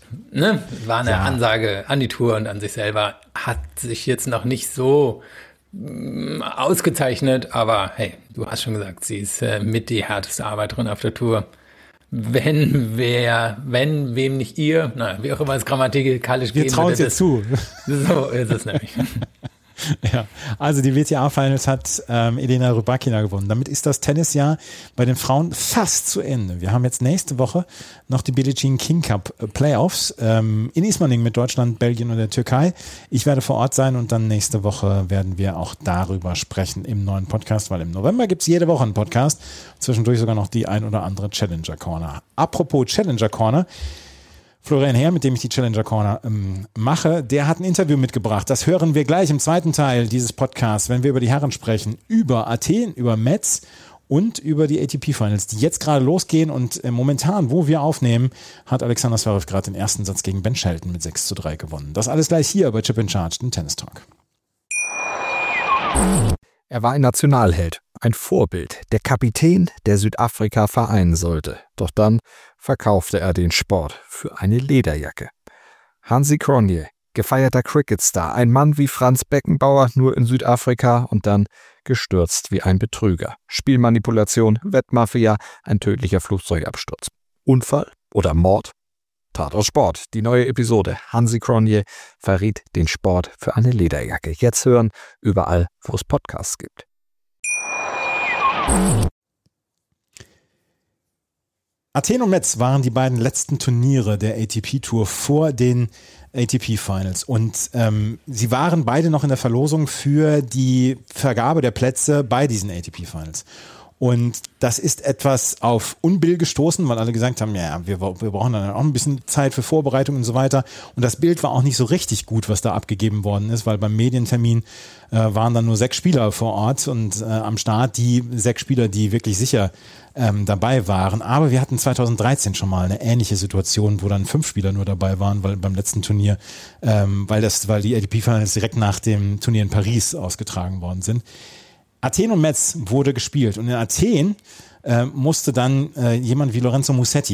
ne, war eine ja. Ansage an die Tour und an sich selber, hat sich jetzt noch nicht so ausgezeichnet, aber hey, du hast schon gesagt, sie ist äh, mit die härteste Arbeiterin auf der Tour. Wenn wer, wenn wem nicht ihr, na, wie auch immer es grammatikalisch wir gehen trauen es ihr zu. So ist es nämlich. Ja, also die W T A-Finals hat ähm, Elena Rybakina gewonnen. Damit ist das Tennisjahr bei den Frauen fast zu Ende. Wir haben jetzt nächste Woche noch die Billie Jean King Cup Playoffs ähm, in Ismaning mit Deutschland, Belgien und der Türkei. Ich werde vor Ort sein und dann nächste Woche werden wir auch darüber sprechen im neuen Podcast, weil im November gibt es jede Woche einen Podcast. Zwischendurch sogar noch die ein oder andere Challenger Corner. Apropos Challenger Corner, Florian Herr, mit dem ich die Challenger Corner ähm, mache, der hat ein Interview mitgebracht. Das hören wir gleich im zweiten Teil dieses Podcasts, wenn wir über die Herren sprechen, über Athen, über Metz und über die A T P Finals, die jetzt gerade losgehen. Und äh, momentan, wo wir aufnehmen, hat Alexander Zverev gerade den ersten Satz gegen Ben Shelton mit sechs zu drei gewonnen. Das alles gleich hier bei Chip and Charge, den Tennis Talk. Er war ein Nationalheld, ein Vorbild, der Kapitän, der Südafrika vereinen sollte. Doch dann verkaufte er den Sport für eine Lederjacke. Hansi Cronje, gefeierter Cricketstar, ein Mann wie Franz Beckenbauer, nur in Südafrika und dann gestürzt wie ein Betrüger. Spielmanipulation, Wettmafia, ein tödlicher Flugzeugabsturz. Unfall oder Mord? Tatort Sport, die neue Episode. Hansi Cronje verriet den Sport für eine Lederjacke. Jetzt hören, überall, wo es Podcasts gibt. Athen und Metz waren die beiden letzten Turniere der A T P-Tour vor den A T P-Finals und ähm, sie waren beide noch in der Verlosung für die Vergabe der Plätze bei diesen A T P-Finals. Und das ist etwas auf Unbill gestoßen, weil alle gesagt haben, ja, wir, wir brauchen dann auch ein bisschen Zeit für Vorbereitung und so weiter. Und das Bild war auch nicht so richtig gut, was da abgegeben worden ist, weil beim Medientermin äh, waren dann nur sechs Spieler vor Ort und äh, am Start die sechs Spieler, die wirklich sicher ähm, dabei waren. Aber wir hatten zweitausenddreizehn schon mal eine ähnliche Situation, wo dann fünf Spieler nur dabei waren, weil beim letzten Turnier, ähm, weil das, weil die A T P-Finals direkt nach dem Turnier in Paris ausgetragen worden sind. Athen und Metz wurde gespielt und in Athen äh, musste dann äh, jemand wie Lorenzo Musetti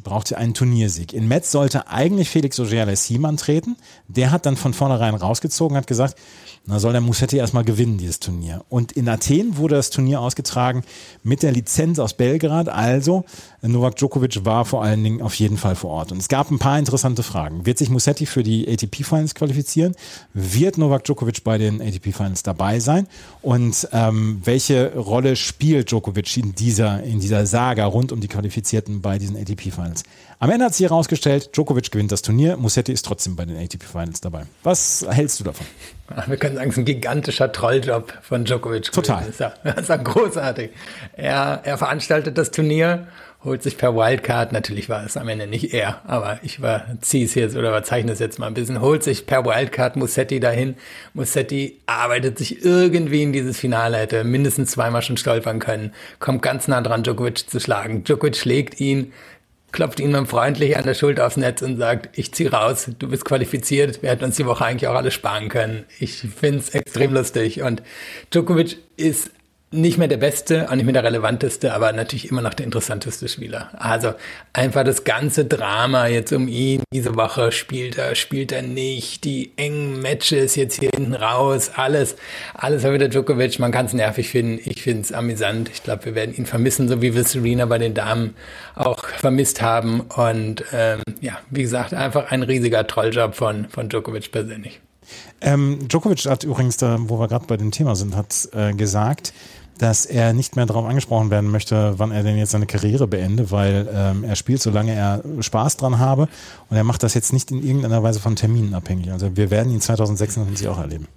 brauchte einen Turniersieg. In Metz sollte eigentlich Felix Auger-Aliassime antreten. Der hat dann von vornherein rausgezogen, hat gesagt, na soll der Musetti erstmal gewinnen, dieses Turnier. Und in Athen wurde das Turnier ausgetragen mit der Lizenz aus Belgrad. Also Novak Djokovic war vor allen Dingen auf jeden Fall vor Ort. Und es gab ein paar interessante Fragen. Wird sich Musetti für die A T P Finals qualifizieren? Wird Novak Djokovic bei den A T P Finals dabei sein? Und ähm, welche Rolle spielt Djokovic in dieser, in dieser Saga rund um die Qualifizierten bei diesen A T P Finals? Am Ende hat sich herausgestellt, Djokovic gewinnt das Turnier, Musetti ist trotzdem bei den A T P Finals dabei. Was hältst du davon? Wir können sagen, es ist ein gigantischer Trolljob von Djokovic. Total. Das ist ja, das ist ja großartig. Er, er veranstaltet das Turnier, holt sich per Wildcard, natürlich war es am Ende nicht er, aber ich ziehe es jetzt oder überzeichne es jetzt mal ein bisschen, holt sich per Wildcard Musetti dahin. Musetti arbeitet sich irgendwie in dieses Finale, hätte mindestens zweimal schon stolpern können, kommt ganz nah dran, Djokovic zu schlagen. Djokovic schlägt ihn, klopft ihn dann freundlich an der Schulter aufs Netz und sagt, ich zieh raus, du bist qualifiziert, wir hätten uns die Woche eigentlich auch alle sparen können. Ich finde es extrem lustig und Djokovic ist nicht mehr der Beste, auch nicht mehr der relevanteste, aber natürlich immer noch der interessanteste Spieler. Also einfach das ganze Drama jetzt um ihn. Diese Woche spielt er, spielt er nicht. Die engen Matches jetzt hier hinten raus. Alles, alles war wieder Djokovic. Man kann es nervig finden. Ich finde es amüsant. Ich glaube, wir werden ihn vermissen, so wie wir Serena bei den Damen auch vermisst haben. Und ähm, ja, wie gesagt, einfach ein riesiger Trolljob von, von Djokovic persönlich. Ähm, Djokovic hat übrigens, da, wo wir gerade bei dem Thema sind, hat äh, gesagt, dass er nicht mehr darauf angesprochen werden möchte, wann er denn jetzt seine Karriere beende, weil ähm, er spielt, solange er Spaß dran habe und er macht das jetzt nicht in irgendeiner Weise von Terminen abhängig. Also wir werden ihn zwanzig sechsundzwanzig auch erleben.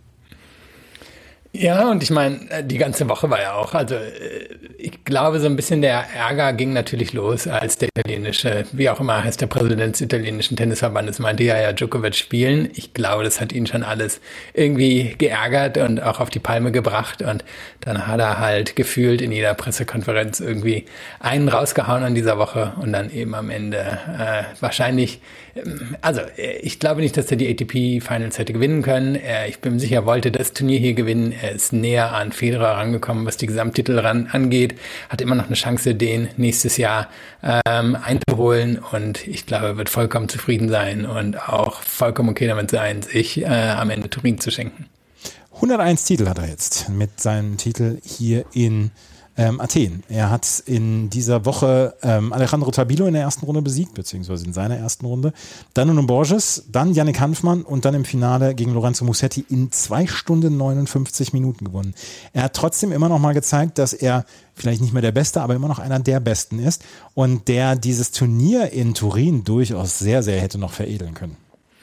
Ja, und ich meine, die ganze Woche war ja auch, also ich glaube, so ein bisschen der Ärger ging natürlich los, als der italienische, wie auch immer heißt der Präsident des italienischen Tennisverbandes, meinte ja, ja, Djokovic spielen. Ich glaube, das hat ihn schon alles irgendwie geärgert und auch auf die Palme gebracht und dann hat er halt gefühlt in jeder Pressekonferenz irgendwie einen rausgehauen an dieser Woche und dann eben am Ende äh, wahrscheinlich, also ich glaube nicht, dass er die A T P Finals hätte gewinnen können. Er, ich bin sicher, wollte das Turnier hier gewinnen. Er ist näher an Federer rangekommen, was die Gesamttitel ran angeht. Hat immer noch eine Chance, den nächstes Jahr ähm, einzuholen. Und ich glaube, er wird vollkommen zufrieden sein und auch vollkommen okay damit sein, sich äh, am Ende Turin zu schenken. hunderteins Titel hat er jetzt mit seinem Titel hier in Ähm, Athen. Er hat in dieser Woche ähm, Alejandro Tabilo in der ersten Runde besiegt, beziehungsweise in seiner ersten Runde. Dann Nuno Borges, dann Yannick Hanfmann und dann im Finale gegen Lorenzo Musetti in zwei Stunden neunundfünfzig Minuten gewonnen. Er hat trotzdem immer noch mal gezeigt, dass er vielleicht nicht mehr der Beste, aber immer noch einer der Besten ist und der dieses Turnier in Turin durchaus sehr, sehr hätte noch veredeln können.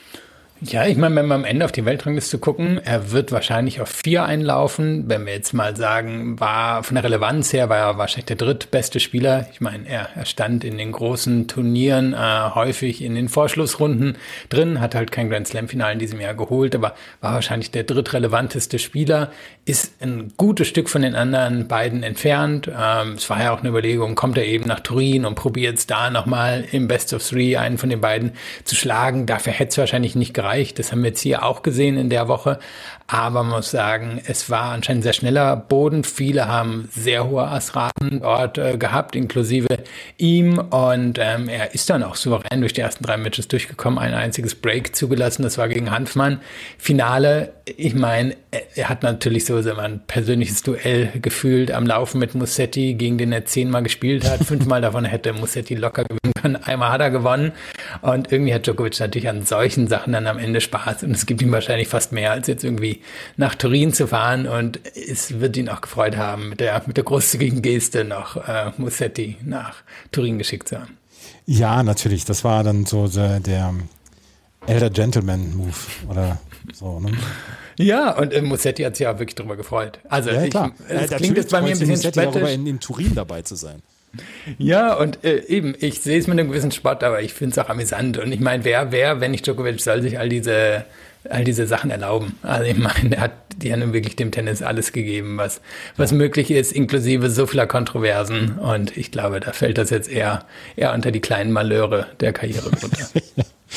Ja, ich meine, wenn wir am Ende auf die Weltrangliste gucken, er wird wahrscheinlich auf vier einlaufen. Wenn wir jetzt mal sagen, war von der Relevanz her, war er wahrscheinlich der drittbeste Spieler. Ich meine, er, er stand in den großen Turnieren äh, häufig in den Vorschlussrunden drin, hat halt kein Grand Slam-Finale in diesem Jahr geholt, aber war wahrscheinlich der drittrelevanteste Spieler, ist ein gutes Stück von den anderen beiden entfernt. Ähm, es war ja auch eine Überlegung, kommt er eben nach Turin und probiert es da nochmal im Best of Three einen von den beiden zu schlagen. Dafür hätte es wahrscheinlich nicht gereicht. Das haben wir jetzt hier auch gesehen in der Woche. Aber man muss sagen, es war anscheinend sehr schneller Boden. Viele haben sehr hohe Assraten dort äh, gehabt, inklusive ihm. Und ähm, er ist dann auch souverän durch die ersten drei Matches durchgekommen. Ein einziges Break zugelassen, das war gegen Hanfmann. Finale, ich meine, er hat natürlich so, so ein persönliches Duell gefühlt am Laufen mit Musetti, gegen den er zehnmal gespielt hat. Fünfmal davon hätte Musetti locker gewinnen können. Einmal hat er gewonnen. Und irgendwie hat Djokovic natürlich an solchen Sachen dann am Ende Spaß. Und es gibt ihm wahrscheinlich fast mehr, als jetzt irgendwie nach Turin zu fahren. Und es wird ihn auch gefreut haben, mit der, mit der großzügigen Geste noch äh, Musetti nach Turin geschickt zu haben. Ja, natürlich. Das war dann so der, der Elder Gentleman Move oder so, ne? Ja, und äh, Musetti hat sich ja wirklich darüber gefreut. Also ja, ich, klar. es ja, klingt jetzt bei mir ein bisschen spöttisch. In, in Turin dabei zu sein. Ja, und äh, eben, ich sehe es mit einem gewissen Spott, aber ich finde es auch amüsant. Und ich meine, wer, wer, wenn nicht Djokovic, soll sich all diese, all diese Sachen erlauben? Also ich meine, der hat, die haben wirklich dem Tennis alles gegeben, was, was möglich ist, inklusive so vieler Kontroversen. Und ich glaube, da fällt das jetzt eher, eher unter die kleinen Malheure der Karriere runter.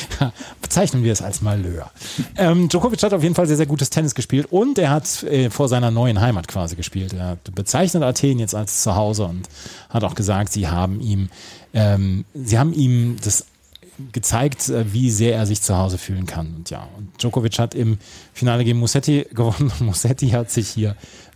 Bezeichnen wir es als Malheur. Ähm, Djokovic hat auf jeden Fall sehr, sehr gutes Tennis gespielt und er hat äh, vor seiner neuen Heimat quasi gespielt. Er hat bezeichnet Athen jetzt als Zuhause und hat auch gesagt, sie haben ihm, ähm, sie haben ihm das gezeigt, wie sehr er sich zu Hause fühlen kann. Und ja, und Djokovic hat im Finale gegen Musetti gewonnen. Musetti hat sich hier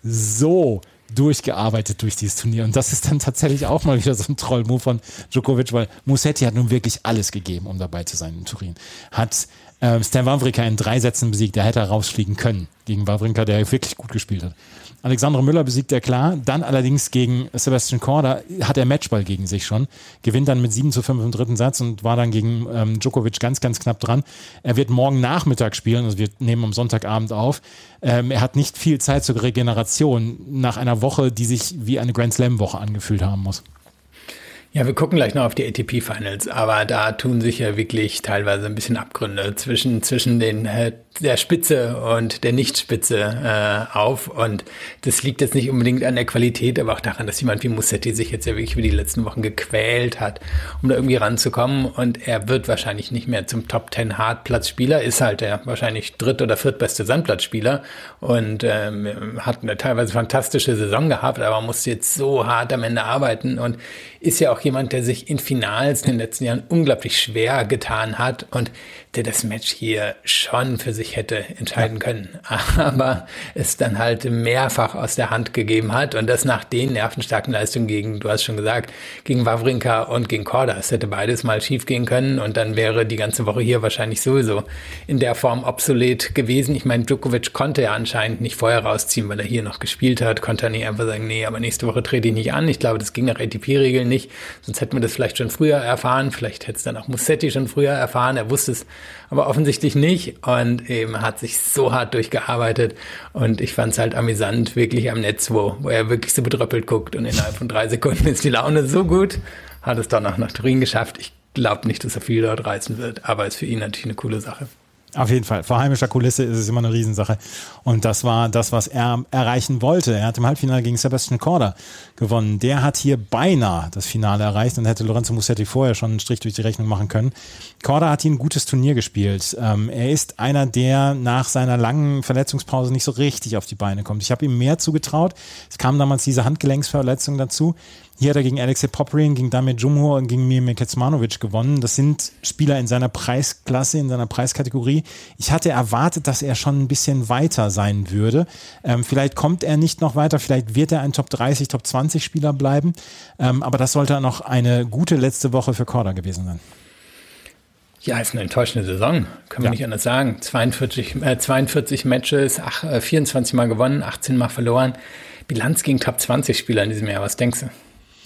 so durchgearbeitet durch dieses Turnier. Und das ist dann tatsächlich auch mal wieder so ein Troll-Move von Djokovic, weil Musetti hat nun wirklich alles gegeben, um dabei zu sein in Turin. Hat äh, Stan Wawrinka in drei Sätzen besiegt, der hätte rausfliegen können gegen Wawrinka, der wirklich gut gespielt hat. Alexandre Müller besiegt er klar, dann allerdings gegen Sebastian Korda hat er Matchball gegen sich schon, gewinnt dann mit sieben zu fünf im dritten Satz und war dann gegen ähm, Djokovic ganz, ganz knapp dran. Er wird morgen Nachmittag spielen, also wir nehmen am Sonntagabend auf. Ähm, er hat nicht viel Zeit zur Regeneration nach einer Woche, die sich wie eine Grand Slam-Woche angefühlt haben muss. Ja, wir gucken gleich noch auf die A T P Finals, aber da tun sich ja wirklich teilweise ein bisschen Abgründe zwischen, zwischen den, äh, der Spitze und der Nicht-Spitze äh, auf und das liegt jetzt nicht unbedingt an der Qualität, aber auch daran, dass jemand wie Musetti sich jetzt ja wirklich über die letzten Wochen gequält hat, um da irgendwie ranzukommen und er wird wahrscheinlich nicht mehr zum Top Ten Hartplatzspieler, ist halt der wahrscheinlich dritt- oder viertbeste Sandplatzspieler und ähm, hat eine teilweise fantastische Saison gehabt, aber musste jetzt so hart am Ende arbeiten und ist ja auch jemand, der sich in Finals in den letzten Jahren unglaublich schwer getan hat und der das Match hier schon für sich hätte entscheiden können, aber es dann halt mehrfach aus der Hand gegeben hat und das nach den nervenstarken Leistungen gegen, du hast schon gesagt, gegen Wawrinka und gegen Korda. Es hätte beides mal schief gehen können und dann wäre die ganze Woche hier wahrscheinlich sowieso in der Form obsolet gewesen. Ich meine, Djokovic konnte ja anscheinend nicht vorher rausziehen, weil er hier noch gespielt hat, konnte er nicht einfach sagen, nee, aber nächste Woche trete ich nicht an. Ich glaube, das ging nach A T P-Regeln nicht, sonst hätten wir das vielleicht schon früher erfahren, vielleicht hätte es dann auch Musetti schon früher erfahren, er wusste es aber offensichtlich nicht und eben hat sich so hart durchgearbeitet und ich fand es halt amüsant, wirklich am Netz, wo, wo er wirklich so bedröppelt guckt und innerhalb von drei Sekunden ist die Laune so gut, hat es dann auch nach Turin geschafft. Ich glaube nicht, dass er viel dort reißen wird, aber ist für ihn natürlich eine coole Sache. Auf jeden Fall. Vor heimischer Kulisse ist es immer eine Riesensache. Und das war das, was er erreichen wollte. Er hat im Halbfinale gegen Sebastian Korda gewonnen. Der hat hier beinahe das Finale erreicht und hätte Lorenzo Musetti vorher schon einen Strich durch die Rechnung machen können. Korda hat hier ein gutes Turnier gespielt. Ähm, er ist einer, der nach seiner langen Verletzungspause nicht so richtig auf die Beine kommt. Ich habe ihm mehr zugetraut. Es kam damals diese Handgelenksverletzung dazu. Hier hat er gegen Alexei Popyrin, gegen Damir Džumhur und gegen Mir Kecmanovic gewonnen. Das sind Spieler in seiner Preisklasse, in seiner Preiskategorie. Ich hatte erwartet, dass er schon ein bisschen weiter sein würde. Ähm, vielleicht kommt er nicht noch weiter, vielleicht wird er ein Top dreißig, Top zwanzig Spieler bleiben. Ähm, aber das sollte noch eine gute letzte Woche für Korda gewesen sein. Ja, ist eine enttäuschende Saison, kann man ja. nicht anders sagen. zweiundvierzig, äh, zweiundvierzig Matches, ach, äh, vierundzwanzig Mal gewonnen, achtzehn Mal verloren. Bilanz gegen Top zwanzig Spieler in diesem Jahr, was denkst du?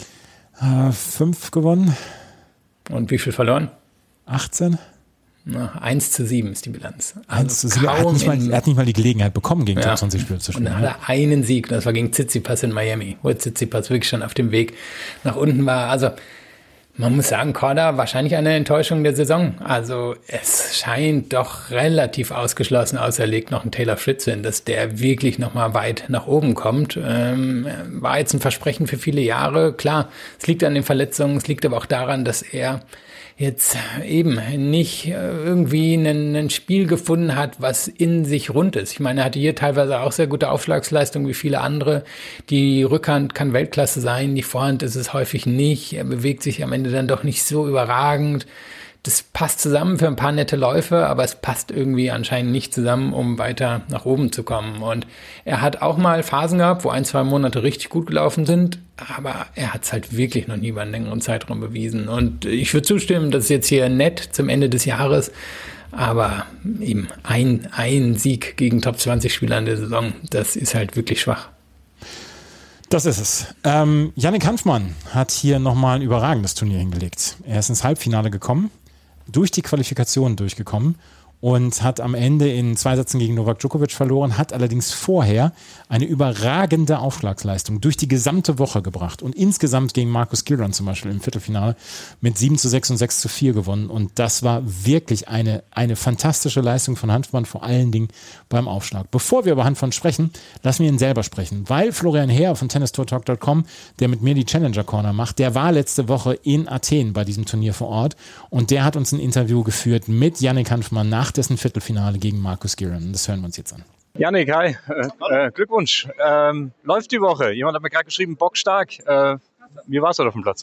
Äh, fünf gewonnen. Und wie viel verloren? achtzehn. Na, eins zu sieben ist die Bilanz. Also eins zu sieben. Er hat, nicht mal, er hat nicht mal die Gelegenheit bekommen, gegen ja. Top zwanzig Spieler zu spielen. Und dann hat er einen Sieg, das war gegen Tsitsipas in Miami, wo Tsitsipas wirklich schon auf dem Weg nach unten war. Also man muss sagen, Korda wahrscheinlich eine Enttäuschung der Saison. Also es scheint doch relativ ausgeschlossen, außer er legt noch einen Taylor Fritz hin, dass der wirklich nochmal weit nach oben kommt. Ähm, war jetzt ein Versprechen für viele Jahre. Klar, es liegt an den Verletzungen, es liegt aber auch daran, dass er jetzt eben nicht irgendwie ein, ein Spiel gefunden hat, was in sich rund ist. Ich meine, er hatte hier teilweise auch sehr gute Aufschlagsleistungen wie viele andere. Die Rückhand kann Weltklasse sein, die Vorhand ist es häufig nicht. Er bewegt sich am Ende dann doch nicht so überragend. Das passt zusammen für ein paar nette Läufe, aber es passt irgendwie anscheinend nicht zusammen, um weiter nach oben zu kommen. Und er hat auch mal Phasen gehabt, wo ein, zwei Monate richtig gut gelaufen sind, aber er hat es halt wirklich noch nie über einen längeren Zeitraum bewiesen. Und ich würde zustimmen, das ist jetzt hier nett zum Ende des Jahres, aber eben ein, ein Sieg gegen Top zwanzig Spieler in der Saison, das ist halt wirklich schwach. Das ist es. Ähm, Yannick Hanfmann hat hier nochmal ein überragendes Turnier hingelegt. Er ist ins Halbfinale gekommen, durch die Qualifikation durchgekommen und hat am Ende in zwei Sätzen gegen Novak Djokovic verloren, hat allerdings vorher eine überragende Aufschlagsleistung durch die gesamte Woche gebracht und insgesamt gegen Marcus Giron zum Beispiel im Viertelfinale mit sieben zu sechs und sechs zu vier gewonnen und das war wirklich eine, eine fantastische Leistung von Hanfmann, vor allen Dingen beim Aufschlag. Bevor wir über Hanfmann sprechen, lassen wir ihn selber sprechen, weil Florian Heer von tennis tour talk punkt com, der mit mir die Challenger Corner macht, der war letzte Woche in Athen bei diesem Turnier vor Ort und der hat uns ein Interview geführt mit Yannick Hanfmann nach dessen Viertelfinale gegen Marcus Giron. Das hören wir uns jetzt an. Yannick, hi. Äh, äh, Glückwunsch. Ähm, läuft die Woche. Jemand hat mir gerade geschrieben, bockstark. Äh, wie warst du auf dem Platz?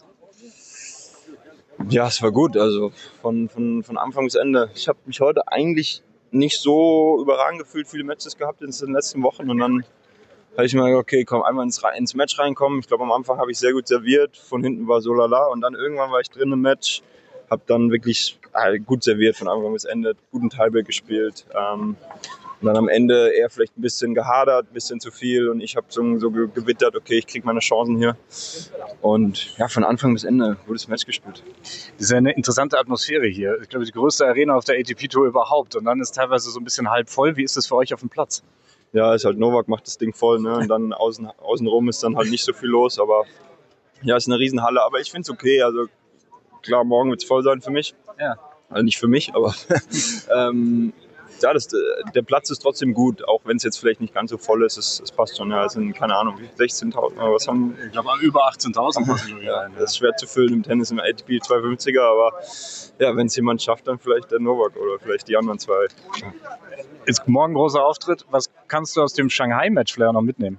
Ja, es war gut. Also von, von, von Anfang bis Ende. Ich habe mich heute eigentlich nicht so überragend gefühlt, viele Matches gehabt in den letzten Wochen. Und dann habe ich mir gedacht, okay, komm, einmal ins, ins Match reinkommen. Ich glaube, am Anfang habe ich sehr gut serviert. Von hinten war so lala. Und dann irgendwann war ich drin im Match. Habe dann wirklich äh, gut serviert von Anfang bis Ende. Guten Tiebreak gespielt. Ähm, Und dann am Ende eher vielleicht ein bisschen gehadert, ein bisschen zu viel. Und ich habe so, so gewittert, okay, ich kriege meine Chancen hier. Und ja, von Anfang bis Ende gutes Match gespielt. Das ist ja eine interessante Atmosphäre hier. Ich glaube, die größte Arena auf der A T P-Tour überhaupt. Und dann ist teilweise so ein bisschen halb voll. Wie ist das für euch auf dem Platz? Ja, ist halt Novak, macht das Ding voll. Ne? Und dann außen, außenrum ist dann halt nicht so viel los. Aber ja, ist eine Riesenhalle. Aber ich finde es okay. Also klar, morgen wird es voll sein für mich. Ja. Also nicht für mich, aber ähm, ja, das, der Platz ist trotzdem gut, auch wenn es jetzt vielleicht nicht ganz so voll ist. Es, es passt schon. Ja, es sind, keine Ahnung, sechzehntausend oder was haben ich glaube, über achtzehntausend. Ja, das ist schwer zu füllen im Tennis, im A T P zweihundertfünfziger, aber ja, wenn es jemand schafft, dann vielleicht der Novak oder vielleicht die anderen zwei. Ist morgen großer Auftritt. Was kannst du aus dem Shanghai-Match vielleicht noch mitnehmen?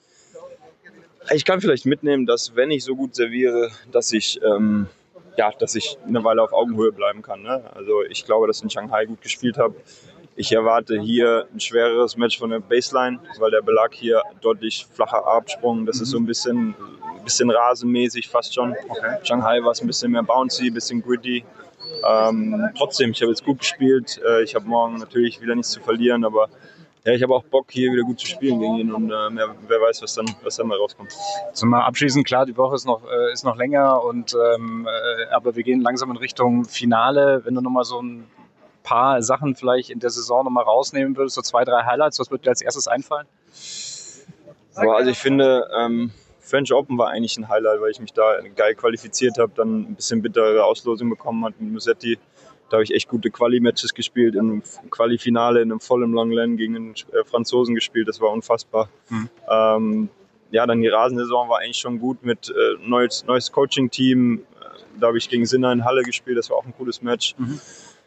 Ich kann vielleicht mitnehmen, dass wenn ich so gut serviere, dass ich, ähm, ja, dass ich eine Weile auf Augenhöhe bleiben kann. Ne? Also ich glaube, dass ich in Shanghai gut gespielt habe. Ich erwarte hier ein schwereres Match von der Baseline, weil der Belag hier deutlich flacher absprung. Das mhm. ist so ein bisschen, bisschen rasenmäßig fast schon. Okay. Shanghai war es ein bisschen mehr bouncy, ein bisschen gritty. Ähm, trotzdem, ich habe jetzt gut gespielt. Äh, ich habe morgen natürlich wieder nichts zu verlieren, aber ja, ich habe auch Bock, hier wieder gut zu spielen gegen ihn und äh, wer, wer weiß, was dann, was dann mal rauskommt. Zum mal abschließend, klar, die Woche ist noch, äh, ist noch länger, und, ähm, äh, aber wir gehen langsam in Richtung Finale. Wenn du nochmal so ein paar Sachen vielleicht in der Saison nochmal rausnehmen würdest, so zwei, drei Highlights, was würde dir als erstes einfallen? Aber also ich finde, ähm, French Open war eigentlich ein Highlight, weil ich mich da geil qualifiziert habe, dann ein bisschen bittere Auslosung bekommen habe mit Musetti. Da habe ich echt gute Quali-Matches gespielt, in einem Quali-Finale, in einem vollen Longland gegen einen Franzosen gespielt, das war unfassbar. Mhm. Ähm, ja, dann die Rasensaison war eigentlich schon gut mit äh, neues, neues Coaching-Team, da habe ich gegen Sinner in Halle gespielt, das war auch ein cooles Match. Mhm.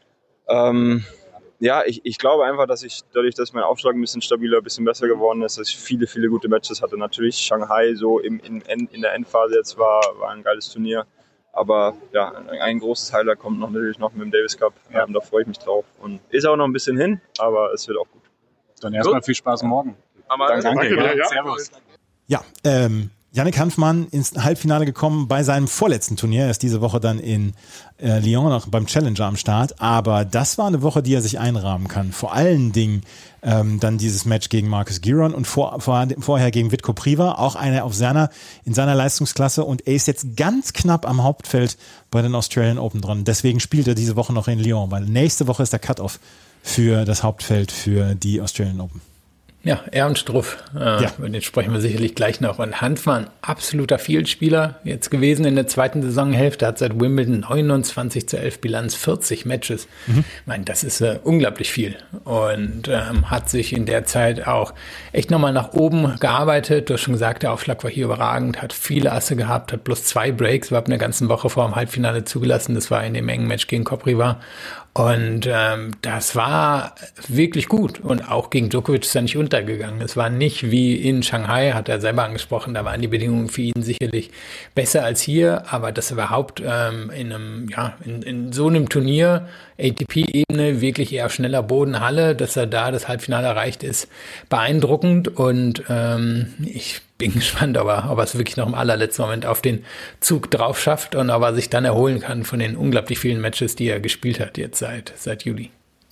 Ähm, ja, ich, ich glaube einfach, dass ich dadurch, dass mein Aufschlag ein bisschen stabiler, ein bisschen besser geworden ist, dass ich viele, viele gute Matches hatte. Natürlich Shanghai so im, in, in der Endphase jetzt war, war ein geiles Turnier. Aber ja, ein großes Highlight kommt noch natürlich noch mit dem Davis Cup. Ja. Da freue ich mich drauf. Und ist auch noch ein bisschen hin, aber es wird auch gut. Dann erstmal viel Spaß morgen. Danke. Danke. Danke. Ja. Servus. Ja, ähm, Yannick Hanfmann ins Halbfinale gekommen bei seinem vorletzten Turnier. Er ist diese Woche dann in äh, Lyon noch beim Challenger am Start. Aber das war eine Woche, die er sich einrahmen kann. Vor allen Dingen ähm, dann dieses Match gegen Marcus Giron und vor, vor, vorher gegen Vitko Priva. Auch einer auf seiner, in seiner Leistungsklasse. Und er ist jetzt ganz knapp am Hauptfeld bei den Australian Open dran. Deswegen spielt er diese Woche noch in Lyon, weil nächste Woche ist der Cut-Off für das Hauptfeld für die Australian Open. Ja, er und Struff, äh, ja. Über den sprechen wir sicherlich gleich noch. Und Hanfmann, absoluter Fieldspieler jetzt gewesen in der zweiten Saisonhälfte, hat seit Wimbledon neunundzwanzig zu elf Bilanz, vierzig Matches. Mhm. Ich meine, das ist äh, unglaublich viel. Und ähm, hat sich in der Zeit auch echt nochmal nach oben gearbeitet. Du hast schon gesagt, der Aufschlag war hier überragend, hat viele Asse gehabt, hat bloß zwei Breaks überhaupt eine ganze Woche vor dem Halbfinale zugelassen. Das war in dem engen Match gegen Kopriva. Und ähm, das war wirklich gut. Und auch gegen Djokovic ist er nicht untergegangen. Es war nicht wie in Shanghai, hat er selber angesprochen, da waren die Bedingungen für ihn sicherlich besser als hier. Aber dass er überhaupt ähm, in einem, ja, in, in so einem Turnier, A T P-Ebene, wirklich eher schneller Bodenhalle, dass er da das Halbfinale erreicht, ist beeindruckend. Und ähm, ich bin gespannt, ob er, ob er es wirklich noch im allerletzten Moment auf den Zug drauf schafft und ob er sich dann erholen kann von den unglaublich vielen Matches, die er gespielt hat jetzt seit, seit Juli.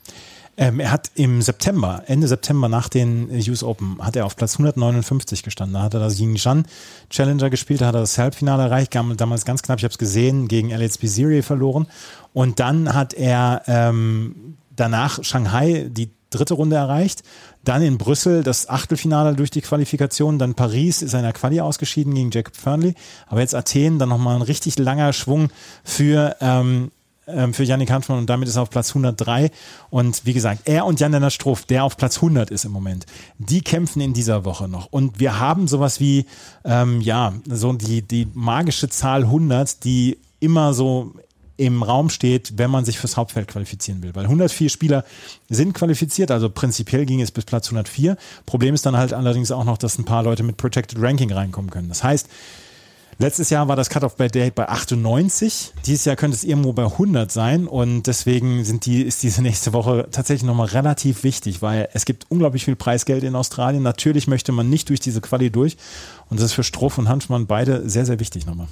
Ähm, er hat im September, Ende September nach den U S Open, hat er auf Platz hundertneunundfünfzig gestanden. Da hat er das Yingjian Challenger gespielt, da hat er das Halbfinale erreicht, damals ganz knapp, ich habe es gesehen, gegen Alex Biziri verloren. Und dann hat er ähm, danach Shanghai die dritte Runde erreicht, dann in Brüssel das Achtelfinale durch die Qualifikation, dann Paris ist in der Quali ausgeschieden gegen Jacob Fernley, aber jetzt Athen, dann nochmal ein richtig langer Schwung für ähm, für Yannick Hanfmann und damit ist er auf Platz hundertdrei und wie gesagt, er und Jan-Lennart Struff, der auf Platz hundert ist im Moment, die kämpfen in dieser Woche noch und wir haben sowas wie, ähm, ja, so die, die magische Zahl hundert, die immer so im Raum steht, wenn man sich fürs Hauptfeld qualifizieren will, weil hundertvier Spieler sind qualifiziert, also prinzipiell ging es bis Platz hundertvier. Problem ist dann halt allerdings auch noch, dass ein paar Leute mit Protected Ranking reinkommen können. Das heißt, letztes Jahr war das Cut-Off-Date bei achtundneunzig. Dieses Jahr könnte es irgendwo bei hundert sein und deswegen sind die, ist diese nächste Woche tatsächlich nochmal relativ wichtig, weil es gibt unglaublich viel Preisgeld in Australien. Natürlich möchte man nicht durch diese Quali durch und das ist für Struff und Hanfmann beide sehr, sehr wichtig nochmal.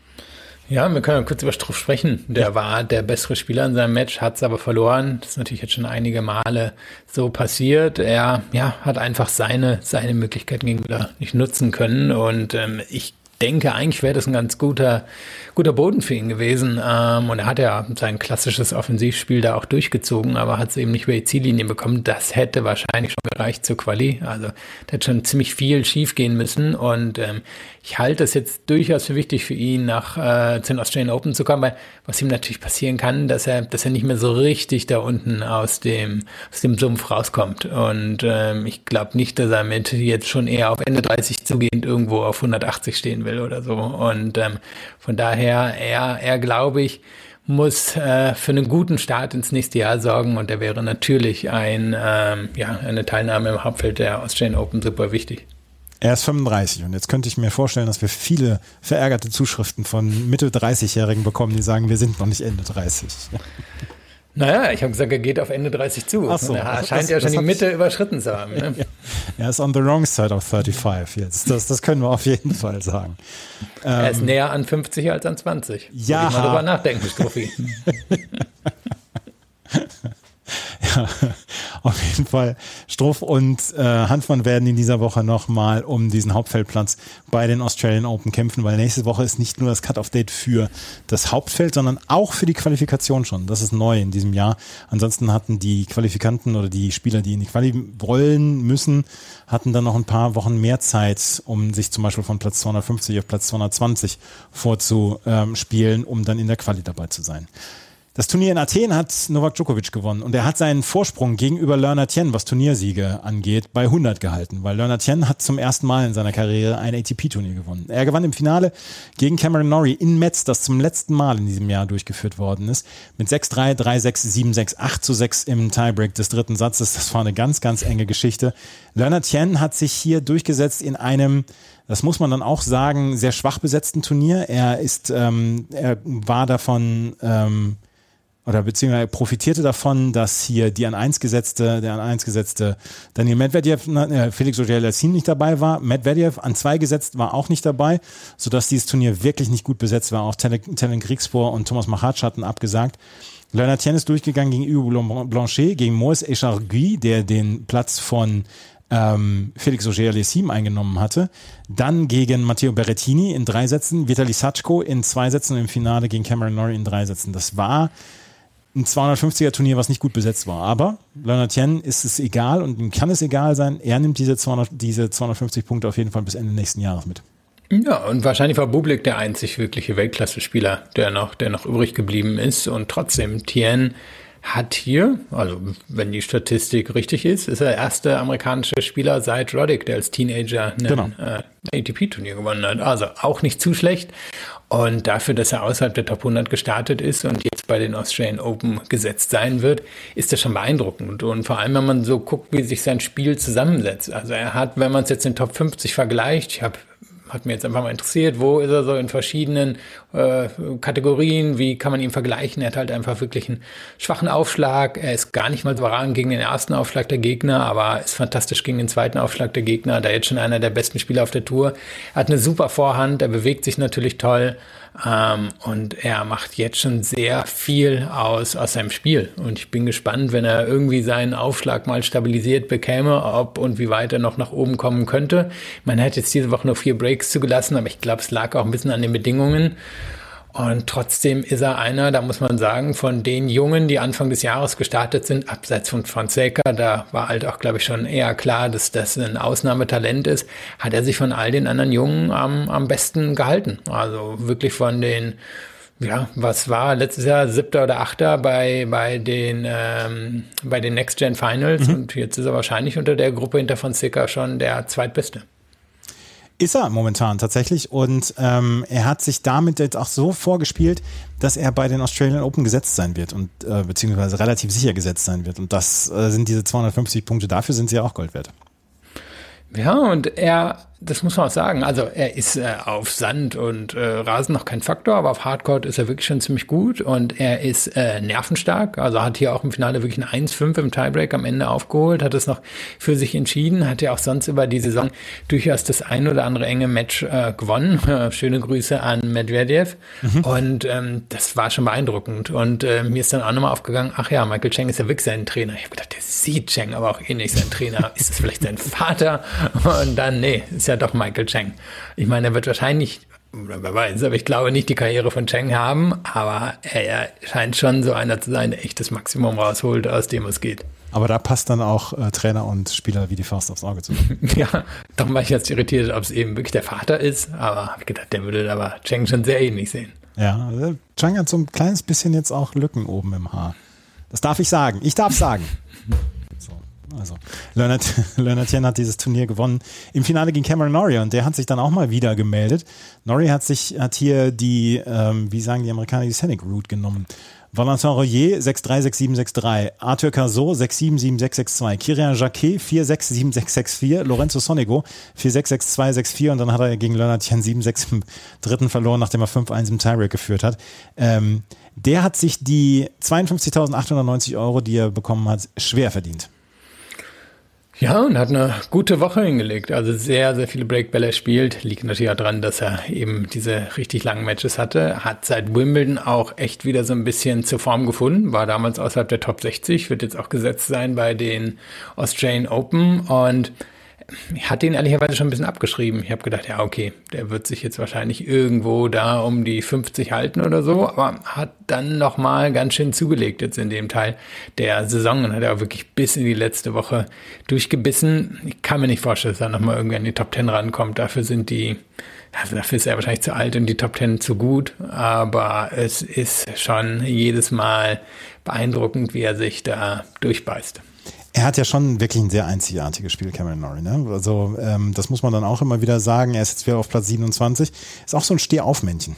Ja, wir können kurz über Struff sprechen. Der ja. war der bessere Spieler in seinem Match, hat es aber verloren. Das ist natürlich jetzt schon einige Male so passiert. Er ja, hat einfach seine, seine Möglichkeiten gegenüber nicht nutzen können und ähm, ich denke, eigentlich wäre das ein ganz guter, guter Boden für ihn gewesen. Ähm, und er hat ja sein klassisches Offensivspiel da auch durchgezogen, aber hat es eben nicht über die Ziellinie bekommen. Das hätte wahrscheinlich schon gereicht zur Quali. Also da hätte schon ziemlich viel schief gehen müssen. Und ähm, ich halte es jetzt durchaus für wichtig für ihn, nach äh, zu den Australian Open zu kommen, weil was ihm natürlich passieren kann, dass er, dass er nicht mehr so richtig da unten aus dem, aus dem Sumpf rauskommt. Und ähm, ich glaube nicht, dass er mit jetzt schon eher auf Ende dreißig zugehend irgendwo auf hundertachtzig stehen will oder so. Und ähm, von daher, er, er glaube ich, muss äh, für einen guten Start ins nächste Jahr sorgen und da wäre natürlich ein, ähm, ja, eine Teilnahme im Hauptfeld der Australian Open super wichtig. Er ist fünfunddreißig und jetzt könnte ich mir vorstellen, dass wir viele verärgerte Zuschriften von Mitte-dreißig-Jährigen bekommen, die sagen, wir sind noch nicht Ende dreißig. Naja, ich habe gesagt, er geht auf Ende dreißig zu. Ach so, er also scheint das, ja schon das die Mitte überschritten zu haben. Ne? Ja. Er ist on the wrong side of thirty-five jetzt. Das, das können wir auf jeden Fall sagen. Er ähm, ist näher an fünfzig als an zwanzig. Ja. Muss ich mal drüber nachdenken, Struffi. Ja, auf jeden Fall. Struff und äh, Hanfmann werden in dieser Woche nochmal um diesen Hauptfeldplatz bei den Australian Open kämpfen, weil nächste Woche ist nicht nur das Cut-Off-Date für das Hauptfeld, sondern auch für die Qualifikation schon. Das ist neu in diesem Jahr. Ansonsten hatten die Qualifikanten oder die Spieler, die in die Quali wollen müssen, hatten dann noch ein paar Wochen mehr Zeit, um sich zum Beispiel von Platz zweihundertfünfzig auf Platz zweihundertzwanzig vorzuspielen, um dann in der Quali dabei zu sein. Das Turnier in Athen hat Novak Djokovic gewonnen und er hat seinen Vorsprung gegenüber Leonard Tien, was Turniersiege angeht, bei hundert gehalten, weil Leonard Tien hat zum ersten Mal in seiner Karriere ein A T P-Turnier gewonnen. Er gewann im Finale gegen Cameron Norrie in Metz, das zum letzten Mal in diesem Jahr durchgeführt worden ist, mit sechs drei, drei sechs, sieben sechs, acht zu sechs im Tiebreak des dritten Satzes. Das war eine ganz, ganz enge Geschichte. Leonard Tien hat sich hier durchgesetzt in einem, das muss man dann auch sagen, sehr schwach besetzten Turnier. Er ist, ähm, er war davon, ähm, oder beziehungsweise profitierte davon, dass hier die an eins gesetzte, der an eins gesetzte Daniil Medvedev, äh, Felix Auger-Aliassime nicht dabei war. Medvedev an zwei gesetzt war auch nicht dabei, sodass dieses Turnier wirklich nicht gut besetzt war. Auch Tellen Griegspoor und Thomas Machac hatten abgesagt. Leonard Tien ist durchgegangen gegen Hugo Blanchet, gegen Moïse Echargui, der den Platz von ähm, Felix Auger-Aliassime eingenommen hatte. Dann gegen Matteo Berrettini in drei Sätzen, Vitali Sachko in zwei Sätzen und im Finale gegen Cameron Norrie in drei Sätzen. Das war ein zweihundertfünfziger Turnier, was nicht gut besetzt war. Aber Leonard Tien ist es egal und ihm kann es egal sein. Er nimmt diese, zweihundert, diese zweihundertfünfzig Punkte auf jeden Fall bis Ende nächsten Jahres mit. Ja, und wahrscheinlich war Bublik der einzig wirkliche Weltklasse-Spieler, der noch, der noch übrig geblieben ist. Und trotzdem, Tien hat hier, also wenn die Statistik richtig ist, ist er der erste amerikanische Spieler seit Roddick, der als Teenager ein genau. äh, A T P-Turnier gewonnen hat. Also auch nicht zu schlecht. Und dafür, dass er außerhalb der Top hundert gestartet ist und jetzt bei den Australian Open gesetzt sein wird, ist das schon beeindruckend. Und vor allem, wenn man so guckt, wie sich sein Spiel zusammensetzt. Also er hat, wenn man es jetzt in Top fünfzig vergleicht, ich habe hat mir jetzt einfach mal interessiert, wo ist er so in verschiedenen äh, Kategorien, wie kann man ihn vergleichen? Er hat halt einfach wirklich einen schwachen Aufschlag, er ist gar nicht mal so überragend gegen den ersten Aufschlag der Gegner, aber ist fantastisch gegen den zweiten Aufschlag der Gegner, da jetzt schon einer der besten Spieler auf der Tour. Er hat eine super Vorhand, er bewegt sich natürlich toll ähm, und er macht jetzt schon sehr viel aus, aus seinem Spiel und ich bin gespannt, wenn er irgendwie seinen Aufschlag mal stabilisiert bekäme, ob und wie weit er noch nach oben kommen könnte. Man hat jetzt diese Woche nur vier Breaks zugelassen, aber ich glaube, es lag auch ein bisschen an den Bedingungen. Und trotzdem ist er einer, da muss man sagen, von den Jungen, die Anfang des Jahres gestartet sind, abseits von Fonseca, da war halt auch, glaube ich, schon eher klar, dass das ein Ausnahmetalent ist, hat er sich von all den anderen Jungen am, am besten gehalten. Also wirklich von den, ja, was war letztes Jahr, siebter oder achter bei, bei den, ähm, bei den Next Gen Finals mhm. und jetzt ist er wahrscheinlich unter der Gruppe hinter Fonseca schon der Zweitbeste. Ist er momentan tatsächlich und ähm, er hat sich damit jetzt auch so vorgespielt, dass er bei den Australian Open gesetzt sein wird und äh, beziehungsweise relativ sicher gesetzt sein wird und das äh, sind diese zweihundertfünfzig Punkte, dafür sind sie ja auch Gold wert. Ja, und er, das muss man auch sagen, also er ist äh, auf Sand und äh, Rasen noch kein Faktor, aber auf Hardcourt ist er wirklich schon ziemlich gut und er ist äh, nervenstark, also hat hier auch im Finale wirklich ein eins fünf im Tiebreak am Ende aufgeholt, hat es noch für sich entschieden, hat ja auch sonst über die Saison durchaus das ein oder andere enge Match äh, gewonnen. Schöne Grüße an Medvedev mhm. und ähm, das war schon beeindruckend und äh, mir ist dann auch nochmal aufgegangen, ach ja, Michael Chang ist ja wirklich sein Trainer. Ich habe gedacht, der sieht Chang aber auch eh nicht sein Trainer. Ist es vielleicht sein Vater? Und dann, nee, ist ja doch Michael Chang. Ich meine, er wird wahrscheinlich, oder wer weiß, aber ich glaube nicht die Karriere von Chang haben, aber er scheint schon so einer zu sein, der echt das Maximum rausholt, aus dem es geht. Aber da passt dann auch äh, Trainer und Spieler wie die Faust aufs Auge zu. Ja, darum war ich jetzt irritiert, ob es eben wirklich der Vater ist, aber habe ich gedacht, der würde aber Chang schon sehr ähnlich sehen. Ja, Chang hat so ein kleines bisschen jetzt auch Lücken oben im Haar. Das darf ich sagen. Ich darf sagen. Also, Leonard, Leonard Tien hat dieses Turnier gewonnen im Finale gegen Cameron Norrie und der hat sich dann auch mal wieder gemeldet. Norrie hat sich, hat hier die, ähm, wie sagen die Amerikaner, die Scenic Route genommen. Valentin Royer sechs drei, sechs sieben, sechs drei, Arthur Cazot sechs sieben, sieben sechs, sechs zwei, Kirian Jacquet vier sechs, sieben sechs, sechs vier, Lorenzo Sonego vier sechs, sechs zwei, sechs vier und dann hat er gegen Leonard Tien sieben sechs im dritten verloren, nachdem er fünf eins im Tiebreak geführt hat. Ähm, der hat sich die zweiundfünfzigtausendachthundertneunzig Euro, die er bekommen hat, schwer verdient. Ja, und hat eine gute Woche hingelegt. Also sehr, sehr viele Breakbälle spielt. Liegt natürlich auch daran, dass er eben diese richtig langen Matches hatte. Hat seit Wimbledon auch echt wieder so ein bisschen zur Form gefunden. War damals außerhalb der Top sechzig. Wird jetzt auch gesetzt sein bei den Australian Open. Und ich hatte ihn ehrlicherweise schon ein bisschen abgeschrieben. Ich habe gedacht, ja okay, der wird sich jetzt wahrscheinlich irgendwo da um die fünfzig halten oder so, aber hat dann nochmal ganz schön zugelegt jetzt in dem Teil der Saison und hat er auch wirklich bis in die letzte Woche durchgebissen. Ich kann mir nicht vorstellen, dass er nochmal irgendwie an die Top Ten rankommt. Dafür sind die, also dafür ist er wahrscheinlich zu alt und die Top Ten zu gut, aber es ist schon jedes Mal beeindruckend, wie er sich da durchbeißt. Er hat ja schon wirklich ein sehr einzigartiges Spiel, Cameron Norrie. Ne? Also ähm, das muss man dann auch immer wieder sagen. Er ist jetzt wieder auf Platz siebenundzwanzig. Ist auch so ein Stehaufmännchen.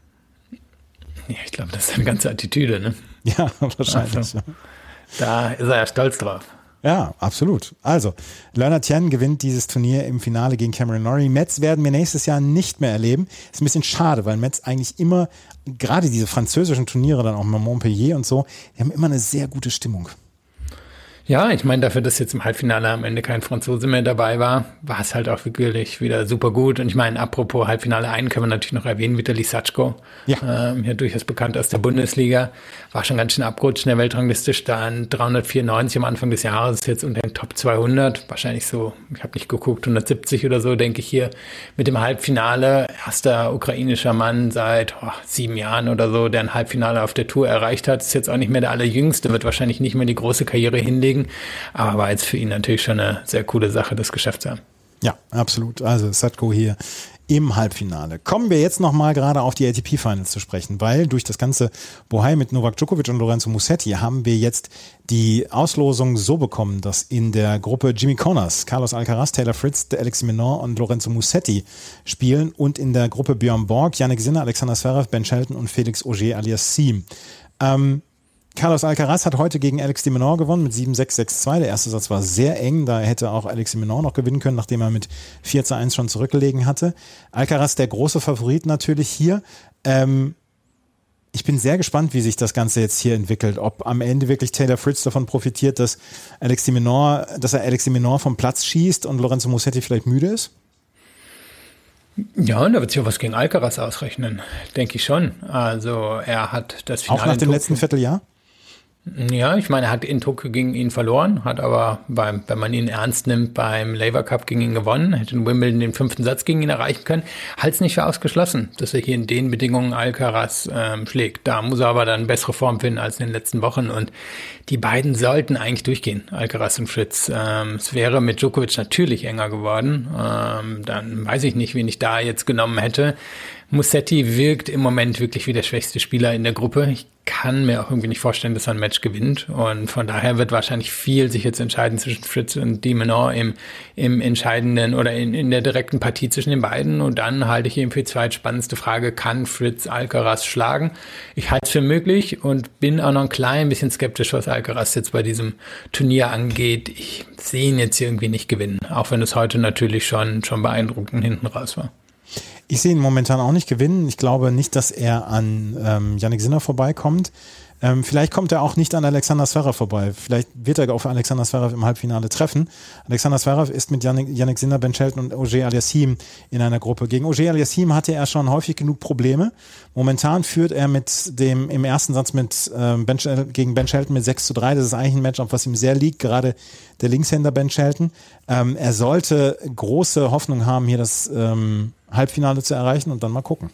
Ja, ich glaube, das ist eine ganze Attitüde, ne? Ja, wahrscheinlich. Also, da ist er ja stolz drauf. Ja, absolut. Also, Leonard Tien gewinnt dieses Turnier im Finale gegen Cameron Norrie. Metz werden wir nächstes Jahr nicht mehr erleben. Ist ein bisschen schade, weil Metz eigentlich immer, gerade diese französischen Turniere, dann auch mal Montpellier und so, die haben immer eine sehr gute Stimmung. Ja, ich meine, dafür, dass jetzt im Halbfinale am Ende kein Franzose mehr dabei war, war es halt auch wirklich wieder super gut. Und ich meine, apropos Halbfinale einen können wir natürlich noch erwähnen, Vitali Sachko, ja. Ähm, ja durchaus bekannt aus der Bundesliga, war schon ganz schön abgerutscht in der Weltrangliste, stand dreihundertvierundneunzig am Anfang des Jahres, ist jetzt unter den Top zweihundert, wahrscheinlich so, ich habe nicht geguckt, hundertsiebzig oder so, denke ich hier mit dem Halbfinale, erster ukrainischer Mann seit oh, sieben Jahren oder so, der ein Halbfinale auf der Tour erreicht hat, ist jetzt auch nicht mehr der allerjüngste, wird wahrscheinlich nicht mehr die große Karriere hinlegen. Aber war jetzt für ihn natürlich schon eine sehr coole Sache, das geschafft zu haben. Ja, absolut. Also Sachko hier im Halbfinale. Kommen wir jetzt nochmal gerade auf die A T P-Finals zu sprechen, weil durch das ganze Bohai mit Novak Djokovic und Lorenzo Musetti haben wir jetzt die Auslosung so bekommen, dass in der Gruppe Jimmy Connors, Carlos Alcaraz, Taylor Fritz, Alexis Menor und Lorenzo Musetti spielen und in der Gruppe Björn Borg, Jannik Sinner, Alexander Zverev, Ben Shelton und Felix Auger alias Siem. Ähm, Carlos Alcaraz hat heute gegen Alex de Minaur gewonnen mit sieben sechs, sechs zwei. Der erste Satz war sehr eng, da hätte auch Alex de Minaur noch gewinnen können, nachdem er mit vier zu eins schon zurückgelegen hatte. Alcaraz der große Favorit natürlich hier. Ähm, ich bin sehr gespannt, wie sich das Ganze jetzt hier entwickelt. Ob am Ende wirklich Taylor Fritz davon profitiert, dass Alex de Minaur, dass er Alex de Minaur vom Platz schießt und Lorenzo Musetti vielleicht müde ist? Ja, und da wird sich auch was gegen Alcaraz ausrechnen, denke ich schon. Also er hat das Finale... Auch nach dem letzten Vierteljahr? Ja, ich meine, er hat in Tokio gegen ihn verloren, hat aber, beim, wenn man ihn ernst nimmt, beim Laver Cup gegen ihn gewonnen, hätte in Wimbledon den fünften Satz gegen ihn erreichen können. Halt's nicht für ausgeschlossen, dass er hier in den Bedingungen Alcaraz ähm, schlägt. Da muss er aber dann bessere Form finden als in den letzten Wochen und die beiden sollten eigentlich durchgehen, Alcaraz und Fritz. Ähm, es wäre mit Djokovic natürlich enger geworden. Ähm, dann weiß ich nicht, wen ich da jetzt genommen hätte. Musetti wirkt im Moment wirklich wie der schwächste Spieler in der Gruppe. Ich kann mir auch irgendwie nicht vorstellen, dass er ein Match gewinnt. Und von daher wird wahrscheinlich viel sich jetzt entscheiden zwischen Fritz und de Minaur im, im entscheidenden oder in, in der direkten Partie zwischen den beiden. Und dann halte ich eben für die zweitspannendste Frage, kann Fritz Alcaraz schlagen? Ich halte es für möglich und bin auch noch ein klein bisschen skeptisch, was Alcaraz jetzt bei diesem Turnier angeht. Ich sehe ihn jetzt irgendwie nicht gewinnen, auch wenn es heute natürlich schon, schon beeindruckend hinten raus war. Ich sehe ihn momentan auch nicht gewinnen. Ich glaube nicht, dass er an ähm, Jannik Sinner vorbeikommt. Ähm, vielleicht kommt er auch nicht an Alexander Zverev vorbei. Vielleicht wird er auf Alexander Zverev im Halbfinale treffen. Alexander Zverev ist mit Jannik, Jannik Sinner, Ben Shelton und Auger Aliassime in einer Gruppe. Gegen Auger Aliassime hatte er schon häufig genug Probleme. Momentan führt er mit dem im ersten Satz mit ähm, Ben Shel- gegen Ben Shelton mit sechs zu drei. Das ist eigentlich ein Matchup, was ihm sehr liegt, gerade der Linkshänder Ben Shelton. Ähm, er sollte große Hoffnung haben, hier das ähm, Halbfinale zu erreichen und dann mal gucken.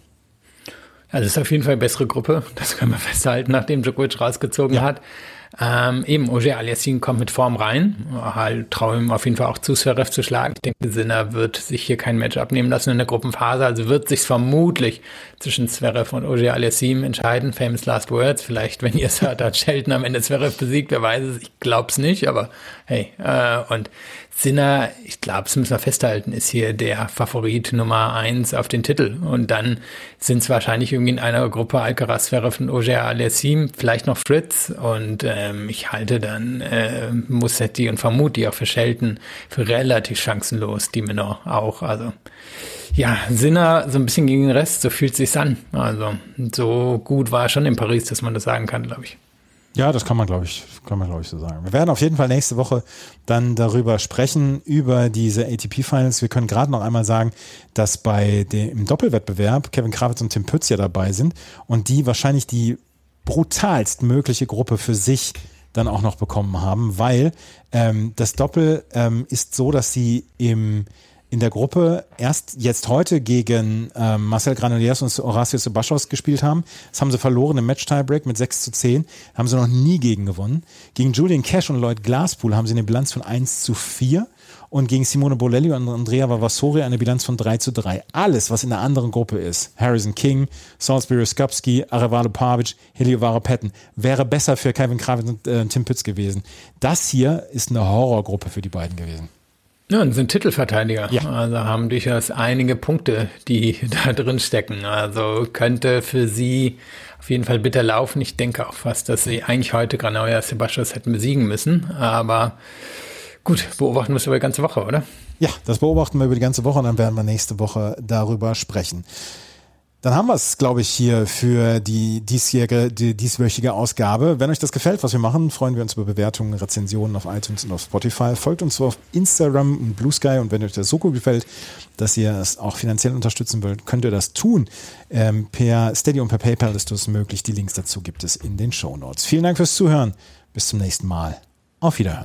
Also es ist auf jeden Fall eine bessere Gruppe, das können wir festhalten, nachdem Djokovic rausgezogen ja. hat. Ähm, eben, Auger Aliassime kommt mit Form rein, halt traue ihm auf jeden Fall auch zu, Zverev zu schlagen. Ich denke, Sinner wird sich hier kein Match abnehmen lassen in der Gruppenphase, also wird sich vermutlich zwischen Zverev und Auger Aliassime entscheiden. Famous last words, vielleicht, wenn ihr sagt, hat Shelton am Ende Zverev besiegt, wer weiß es, ich glaub's nicht, aber hey, äh, und Sinner, ich glaube, das müssen wir festhalten, ist hier der Favorit Nummer eins auf den Titel. Und dann sind es wahrscheinlich irgendwie in einer Gruppe Alcaraz, Zverev und Auger Aliassime, vielleicht noch Fritz. Und ähm, ich halte dann äh, Musetti und Vermuti auch für Shelton für relativ chancenlos, de Minaur auch. Also ja, Sinner so ein bisschen gegen den Rest, so fühlt es sich an. Also so gut war er schon in Paris, dass man das sagen kann, glaube ich. Ja, das kann man, glaube ich, kann man, glaube ich, so sagen. Wir werden auf jeden Fall nächste Woche dann darüber sprechen, über diese A T P-Finals. Wir können gerade noch einmal sagen, dass bei dem im Doppelwettbewerb Kevin Krawitz und Tim Pütz ja dabei sind und die wahrscheinlich die brutalst mögliche Gruppe für sich dann auch noch bekommen haben, weil ähm, das Doppel ähm, ist so, dass sie im in der Gruppe erst jetzt heute gegen ähm, Marcel Granollers und Horacio Sebastos gespielt haben. Das haben sie verloren im Match-Tiebreak mit sechs zu zehn. Haben sie noch nie gegen gewonnen. Gegen Julian Cash und Lloyd Glasspool haben sie eine Bilanz von eins zu vier. Und gegen Simone Bolelli und Andrea Vavasori eine Bilanz von drei zu drei. Alles, was in der anderen Gruppe ist, Harrison King, Salisbury Skupski, Arevalo Pavic, Heliovaro Patton, wäre besser für Kevin Krawitz und äh, Tim Pütz gewesen. Das hier ist eine Horrorgruppe für die beiden gewesen. Ja, und sind Titelverteidiger. Ja. Also haben durchaus einige Punkte, die da drin stecken. Also könnte für sie auf jeden Fall bitter laufen. Ich denke auch fast, dass sie eigentlich heute Granollers Sebastos hätten besiegen müssen. Aber gut, beobachten müssen wir die ganze Woche, oder? Ja, das beobachten wir über die ganze Woche und dann werden wir nächste Woche darüber sprechen. Dann haben wir es, glaube ich, hier für die diesjährige, die dieswöchige Ausgabe. Wenn euch das gefällt, was wir machen, freuen wir uns über Bewertungen, Rezensionen auf iTunes und auf Spotify. Folgt uns auf Instagram und Blue Sky und wenn euch das so gut gefällt, dass ihr es auch finanziell unterstützen wollt, könnt ihr das tun. Ähm, per Steady und per PayPal ist das möglich. Die Links dazu gibt es in den Shownotes. Vielen Dank fürs Zuhören. Bis zum nächsten Mal. Auf Wiederhören.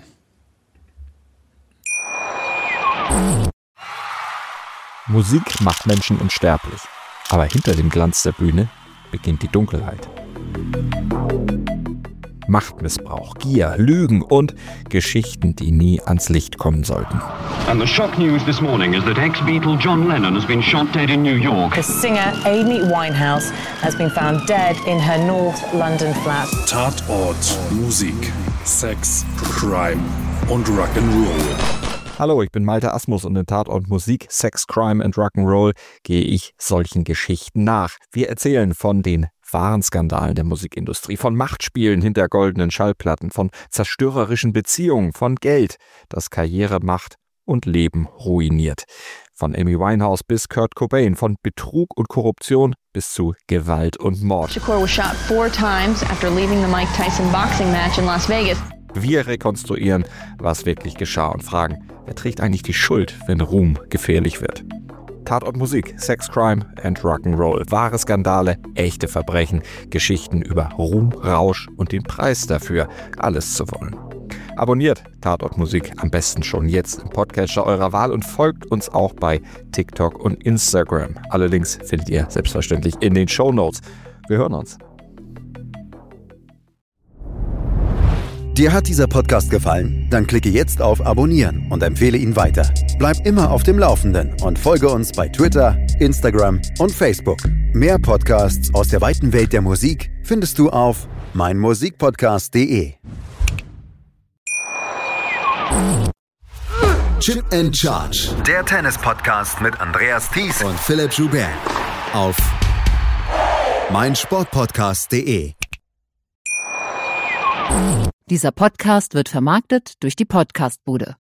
Musik macht Menschen unsterblich. Aber hinter dem Glanz der Bühne beginnt die Dunkelheit. Machtmissbrauch, Gier, Lügen und Geschichten, die nie ans Licht kommen sollten. And the shock news this morning is that ex-Beatle John Lennon has been shot dead in New York. The singer Amy Winehouse has been found dead in her North London flat. Tatort, Musik, Sex, Crime und Rock'n'Roll. Hallo, ich bin Malte Asmus und in Tatort Musik, Sex, Crime and Rock'n'Roll gehe ich solchen Geschichten nach. Wir erzählen von den wahren Skandalen der Musikindustrie, von Machtspielen hinter goldenen Schallplatten, von zerstörerischen Beziehungen, von Geld, das Karriere macht und Leben ruiniert. Von Amy Winehouse bis Kurt Cobain, von Betrug und Korruption bis zu Gewalt und Mord. Shakur was shot four times after leaving the Mike Tyson boxing match in Las Vegas. Wir rekonstruieren, was wirklich geschah und fragen, wer trägt eigentlich die Schuld, wenn Ruhm gefährlich wird. Tatort Musik, Sex, Crime and Rock'n'Roll. Wahre Skandale, echte Verbrechen, Geschichten über Ruhm, Rausch und den Preis dafür, alles zu wollen. Abonniert Tatort Musik am besten schon jetzt im Podcatcher eurer Wahl und folgt uns auch bei TikTok und Instagram. Alle Links findet ihr selbstverständlich in den Shownotes. Wir hören uns. Dir hat dieser Podcast gefallen? Dann klicke jetzt auf Abonnieren und empfehle ihn weiter. Bleib immer auf dem Laufenden und folge uns bei Twitter, Instagram und Facebook. Mehr Podcasts aus der weiten Welt der Musik findest du auf meinmusikpodcast punkt de. Chip and Charge. Der Tennis-Podcast mit Andreas Thies und Philipp Joubert auf meinsportpodcast punkt de. Dieser Podcast wird vermarktet durch die Podcastbude.